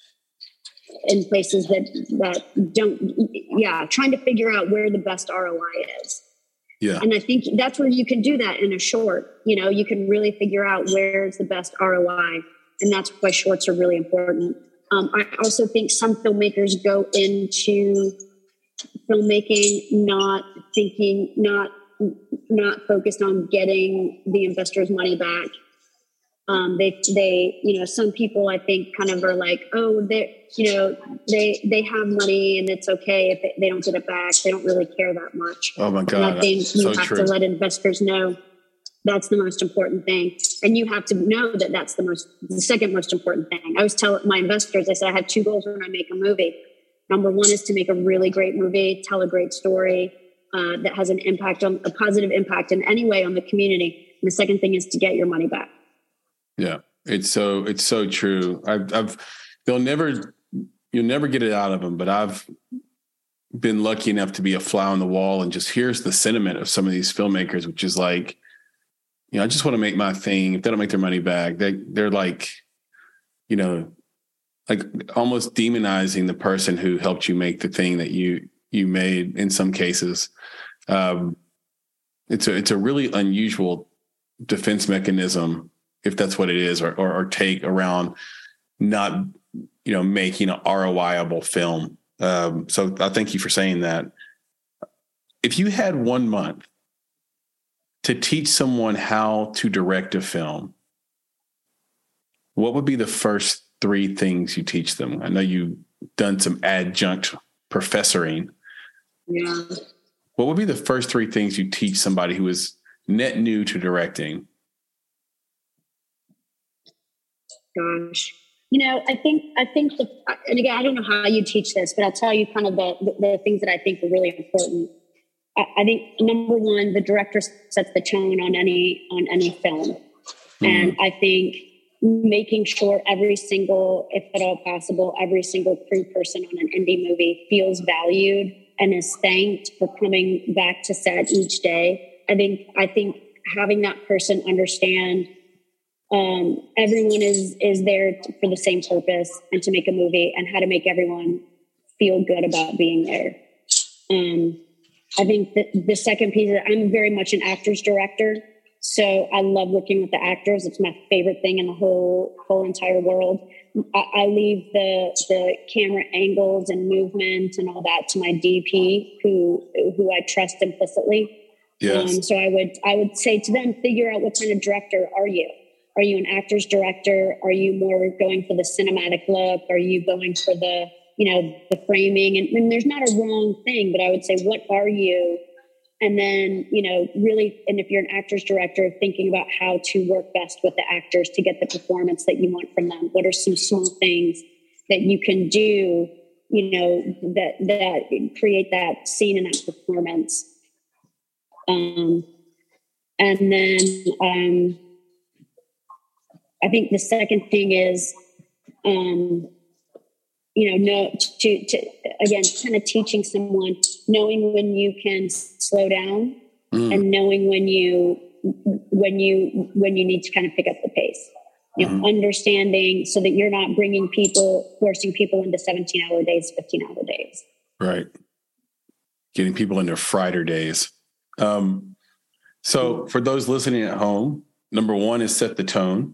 in places that that don't yeah trying to figure out where the best R O I is. Yeah. And I think that's where you can do that in a short. You know, you can really figure out where's the best R O I, and that's why shorts are really important. um, I also think some filmmakers go into filmmaking not thinking not not focused on getting the investor's money back. Um, they, they, you know, some people I think kind of are like, oh, they, you know, they, they have money and it's okay if they, they don't get it back. They don't really care that much. Oh my God. And I think you so have true. to let investors know that's the most important thing. And you have to know that that's the most, the second most important thing. I always tell my investors, I said, I have two goals when I make a movie. Number one is to make a really great movie, tell a great story uh, that has an impact on a positive impact in any way on the community. And the second thing is to get your money back. Yeah, it's so it's so true. I've, I've they'll never you'll never get it out of them, but I've been lucky enough to be a fly on the wall and just here's the sentiment of some of these filmmakers, which is like, you know, I just want to make my thing. If they don't make their money back, they they're like, you know, like almost demonizing the person who helped you make the thing that you you made. In some cases, um, it's a it's a really unusual defense mechanism, if that's what it is, or, or, or take around not, you know, making an ROI-able film. Um, so I thank you for saying that. If you had one month to teach someone how to direct a film, what would be the first three things you teach them? I know you've done some adjunct professoring. Yeah. What would be the first three things you teach somebody who is net new to directing? Gosh, You know, I think, I think, the, and again, I don't know how you teach this, but I'll tell you kind of the, the, the things that I think are really important. I, I think number one, the director sets the tone on any, on any film. Mm-hmm. And I think making sure every single, if at all possible, every single crew person on an indie movie feels valued and is thanked for coming back to set each day. I think, I think having that person understand um, everyone is, is there to, for the same purpose and to make a movie, and how to make everyone feel good about being there. Um, I think that the second piece, I'm very much an actor's director. So I love working with the actors. It's my favorite thing in the whole, whole entire world. I, I leave the, the camera angles and movement and all that to my D P, who, who I trust implicitly. Yes. Um, so I would, I would say to them, figure out what kind of director are you? Are you an actor's director? Are you more going for the cinematic look? Are you going for the, you know, the framing? And, and there's not a wrong thing, but I would say, what are you? And then, you know, really, and if you're an actor's director, thinking about how to work best with the actors to get the performance that you want from them. What are some small things that you can do, you know, that, that create that scene and that performance? Um, and then, um, I think the second thing is, um, you know, know to, to, again, kind of teaching someone, knowing when you can slow down mm. and knowing when you, when you, when you need to kind of pick up the pace, you know, mm-hmm. understanding so that you're not bringing people, forcing people into seventeen hour days, fifteen hour days. Right. Getting people into Friday days. Um, so for those listening at home, number one is set the tone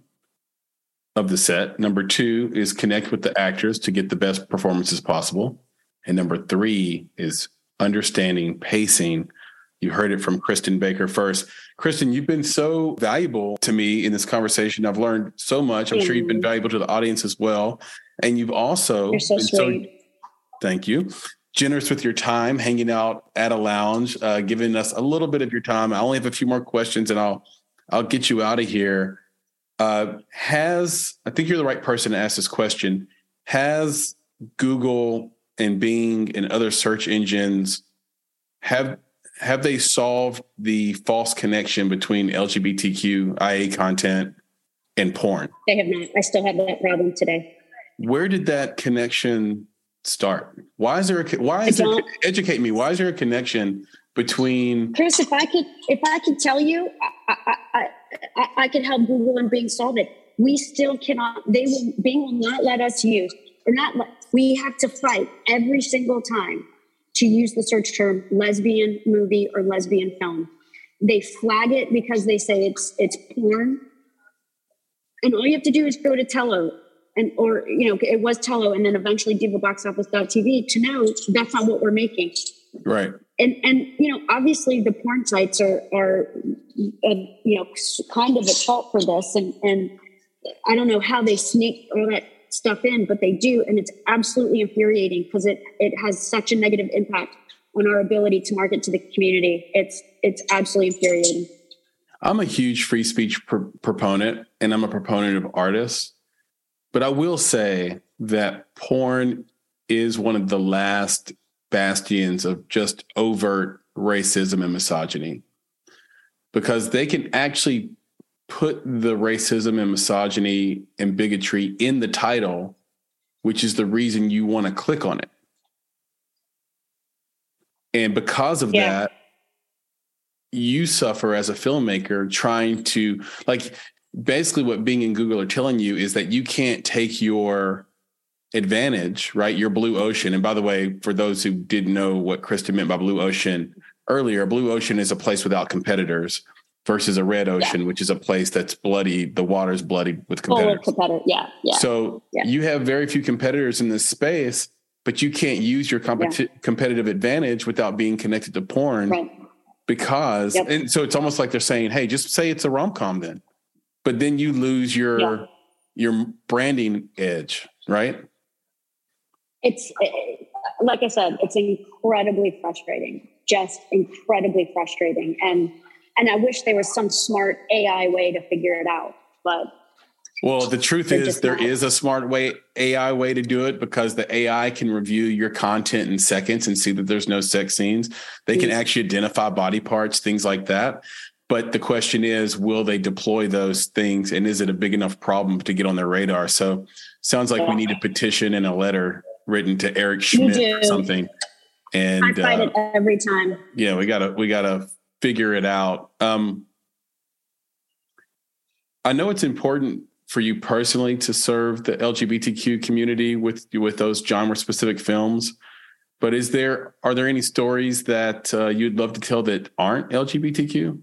of the set. Number two is connect with the actors to get the best performances possible. And number three is understanding pacing. You heard it from Kristen Baker first. Kristen, you've been so valuable to me in this conversation. I've learned so much. I'm mm-hmm. sure you've been valuable to the audience as well. And you've also You're so been sweet. so, thank you, generous with your time, hanging out at a lounge, uh, giving us a little bit of your time. I only have a few more questions and I'll, I'll get you out of here. Uh, has, I think you're the right person to ask this question. Has Google and Bing and other search engines, have, have they solved the false connection between L G B T Q I A content and porn? They have not. I still have that problem today. Where did that connection start? Why is there a, why is there, educate me, why is there a connection between... Chris, if I could, if I could tell you, I, I, I, I, I could help Google and Bing solve it. We still cannot, they will, Bing will not let us use, or not let, we have to fight every single time to use the search term lesbian movie or lesbian film. They flag it because they say it's, it's porn. And all you have to do is go to Tello and, or, you know, it was Tello and then eventually diva box office dot t v to know that's not what we're making. Right. And, and, you know, obviously the porn sites are, are, uh, you know, kind of at fault for this. And, and I don't know how they sneak all that stuff in, but they do. And it's absolutely infuriating because it, it has such a negative impact on our ability to market to the community. It's, it's absolutely infuriating. I'm a huge free speech pr- proponent and I'm a proponent of artists, but I will say that porn is one of the last bastions of just overt racism and misogyny, because they can actually put the racism and misogyny and bigotry in the title, which is the reason you want to click on it. And because of yeah. that, you suffer as a filmmaker trying to, like, basically what Bing and Google are telling you is that you can't take your advantage, right? Your blue ocean. And by the way, for those who didn't know what Kristen meant by blue ocean earlier, blue ocean is a place without competitors versus a red ocean, yeah. which is a place that's bloody. The water's bloody with competitors. Oh, competitor. Yeah. Yeah. So yeah. you have very few competitors in this space, but you can't use your competi- yeah. competitive advantage without being connected to porn. Right. Because, yep. and so it's almost like they're saying, hey, just say it's a rom-com then, but then you lose your, yeah. your branding edge, right? It's, like I said, it's incredibly frustrating, just incredibly frustrating. And, and I wish there was some smart A I way to figure it out, but Well, the truth is there is a smart way, A I way to do it, because the A I can review your content in seconds and see that there's no sex scenes. They can actually identify body parts, things like that. But the question is, will they deploy those things? And is it a big enough problem to get on their radar? So sounds like we need a petition and a letter written to Eric Schmidt or something. And I fight uh, it every time. Yeah, we gotta, we gotta figure it out. Um, I know it's important for you personally to serve the L G B T Q community with with those genre specific films, but is there are there any stories that uh, you'd love to tell that aren't L G B T Q?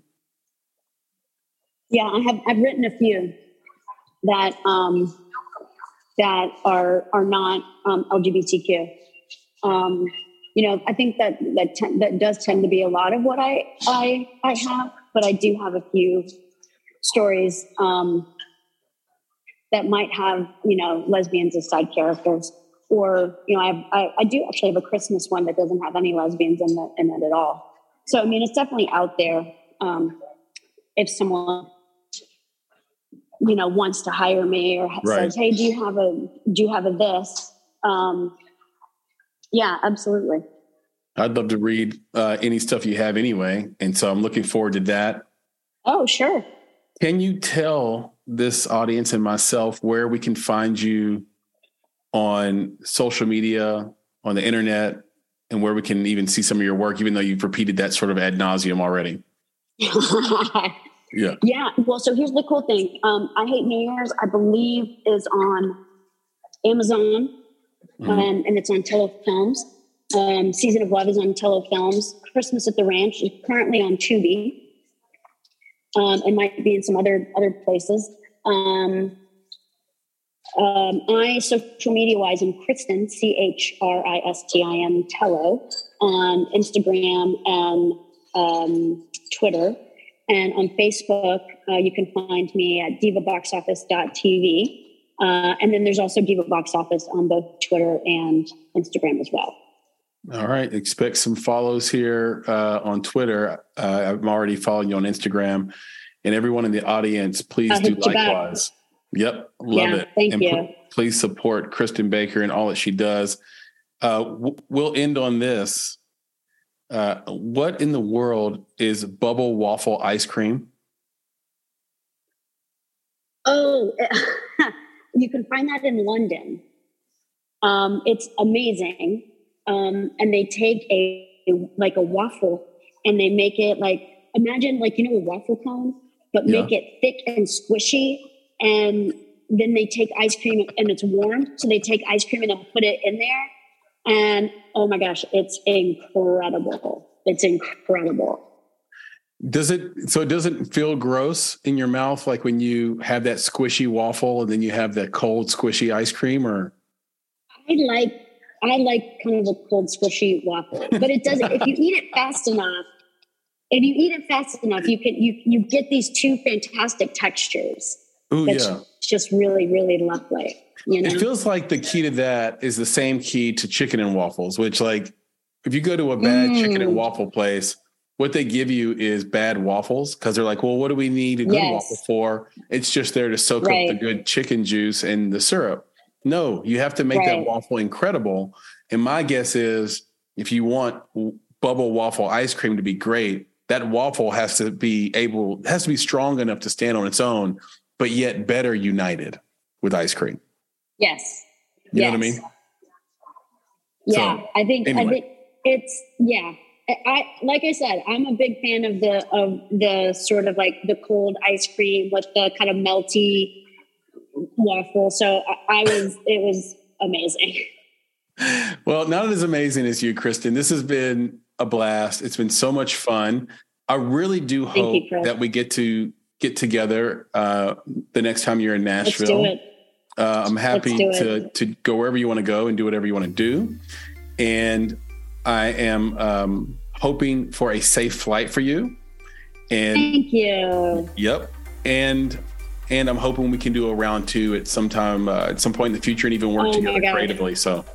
Yeah, I have. I've written a few that um, that are are not um, L G B T Q. Um, you know, I think that that te- that does tend to be a lot of what I I I have, but I do have a few stories. Um, that might have, you know, lesbians as side characters, or, you know, I, have, I I do actually have a Christmas one that doesn't have any lesbians in, the, in it at all. So, I mean, it's definitely out there. Um, if someone, you know, wants to hire me or Right. says, hey, do you have a, do you have a this? Um, yeah, absolutely. I'd love to read uh, any stuff you have anyway. And so I'm looking forward to that. Oh, sure. Can you tell this audience and myself where we can find you on social media, on the internet, and where we can even see some of your work, even though you've repeated that sort of ad nauseum already? Yeah. Yeah. Well, so here's the cool thing. Um, I Hate New Year's, I believe, is on Amazon, mm-hmm. um, and it's on Telefilms. Um, Season of Love is on Telefilms. Christmas at the Ranch is currently on Tubi. Um, and might be in some other other places. Um, um, I, social media-wise, am Kristen, C H R I S T I N, Tello, on Instagram and um, Twitter. And on Facebook, uh, you can find me at diva box office dot t v. Uh, and then there's also Diva Box Office on both Twitter and Instagram as well. All right. Expect some follows here uh, on Twitter. Uh, I'm already following you on Instagram. And everyone in the audience, please I'll do hit you back. likewise. Yep. Love Yeah, it. thank and you. pl- please support Kristen Baker and all that she does. Uh, w- we'll end on this. Uh, what in the world is bubble waffle ice cream? Oh, you can find that in London. Um, it's amazing. Um, and they take a, like a waffle and they make it like, imagine like, you know, a waffle cone, but Yeah. make it thick and squishy. And then they take ice cream and it's warm. So they take ice cream and then put it in there. And oh my gosh, it's incredible. It's incredible. Does it, so it doesn't feel gross in your mouth like when you have that squishy waffle and then you have that cold squishy ice cream? Or I like, I like kind of a cold squishy waffle, but it doesn't, if you eat it fast enough, if you eat it fast enough, you can, you, you get these two fantastic textures. Ooh, That's yeah. just really, really lovely. You know? It feels like the key to that is the same key to chicken and waffles, which like if you go to a bad mm. chicken and waffle place, what they give you is bad waffles because they're like, well, what do we need a good yes. waffle for? It's just there to soak right. up the good chicken juice and the syrup. No, you have to make right. that waffle incredible. And my guess is if you want bubble waffle ice cream to be great, that waffle has to be able, has to be strong enough to stand on its own, but yet better united with ice cream. Yes. You yes. know what I mean? Yeah. So, I think, anyway. I think it's, yeah. I, like I said, I'm a big fan of the, of the sort of like the cold ice cream with the kind of melty waffle. So I, I was, it was amazing. Well, not as amazing as you, Kristen. This has been a blast. It's been so much fun. I really do Thank hope you, that we get to get together uh, the next time you're in Nashville. Let's do it. Uh, I'm happy to to go wherever you want to go and do whatever you want to do. And I am um, hoping for a safe flight for you. And thank you. Yep. And and I'm hoping we can do a round two at some time, uh, at some point in the future, and even work oh together creatively. So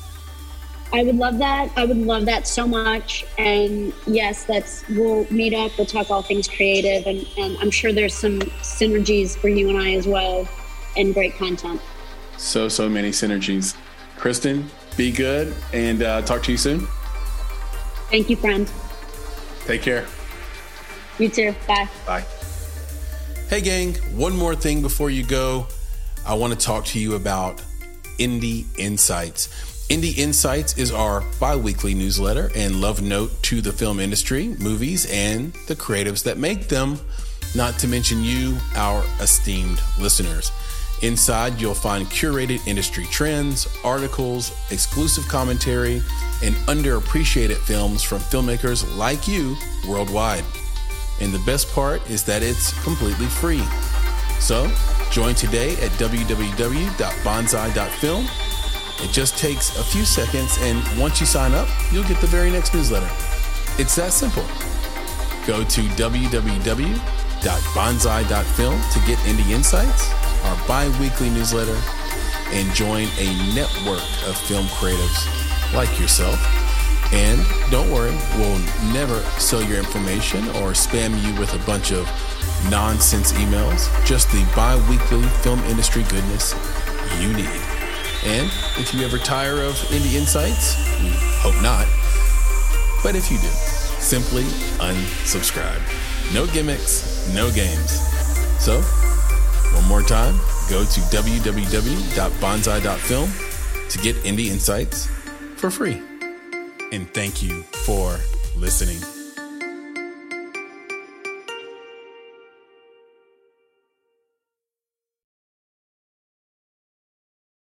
I would love that. I would love that so much. And yes, that's, we'll meet up. We'll talk all things creative. And, and I'm sure there's some synergies for you and I as well. and great content. So, so many synergies. Kristen, be good, and uh, talk to you soon. Thank you, friend. Take care. You too. Bye. Bye. Hey, gang, one more thing before you go. I want to talk to you about Indie Insights. Indie Insights is our bi-weekly newsletter and love note to the film industry, movies, and the creatives that make them, not to mention you, our esteemed listeners. Inside, you'll find curated industry trends, articles, exclusive commentary, and underappreciated films from filmmakers like you worldwide. And the best part is that it's completely free. So, join today at w w w dot bonsai dot film. It just takes a few seconds, and once you sign up, you'll get the very next newsletter. It's that simple. Go to w w w dot bonsai dot film to get Indie Insights, our bi-weekly newsletter, and join a network of film creatives like yourself. And don't worry, we'll never sell your information or spam you with a bunch of nonsense emails, just the bi-weekly film industry goodness you need. And if you ever tire of Indie Insights, we hope not, but if you do, simply unsubscribe. No gimmicks, no games. So, one more time, go to w w w dot bonsai dot film to get Indie Insights for free. And thank you for listening.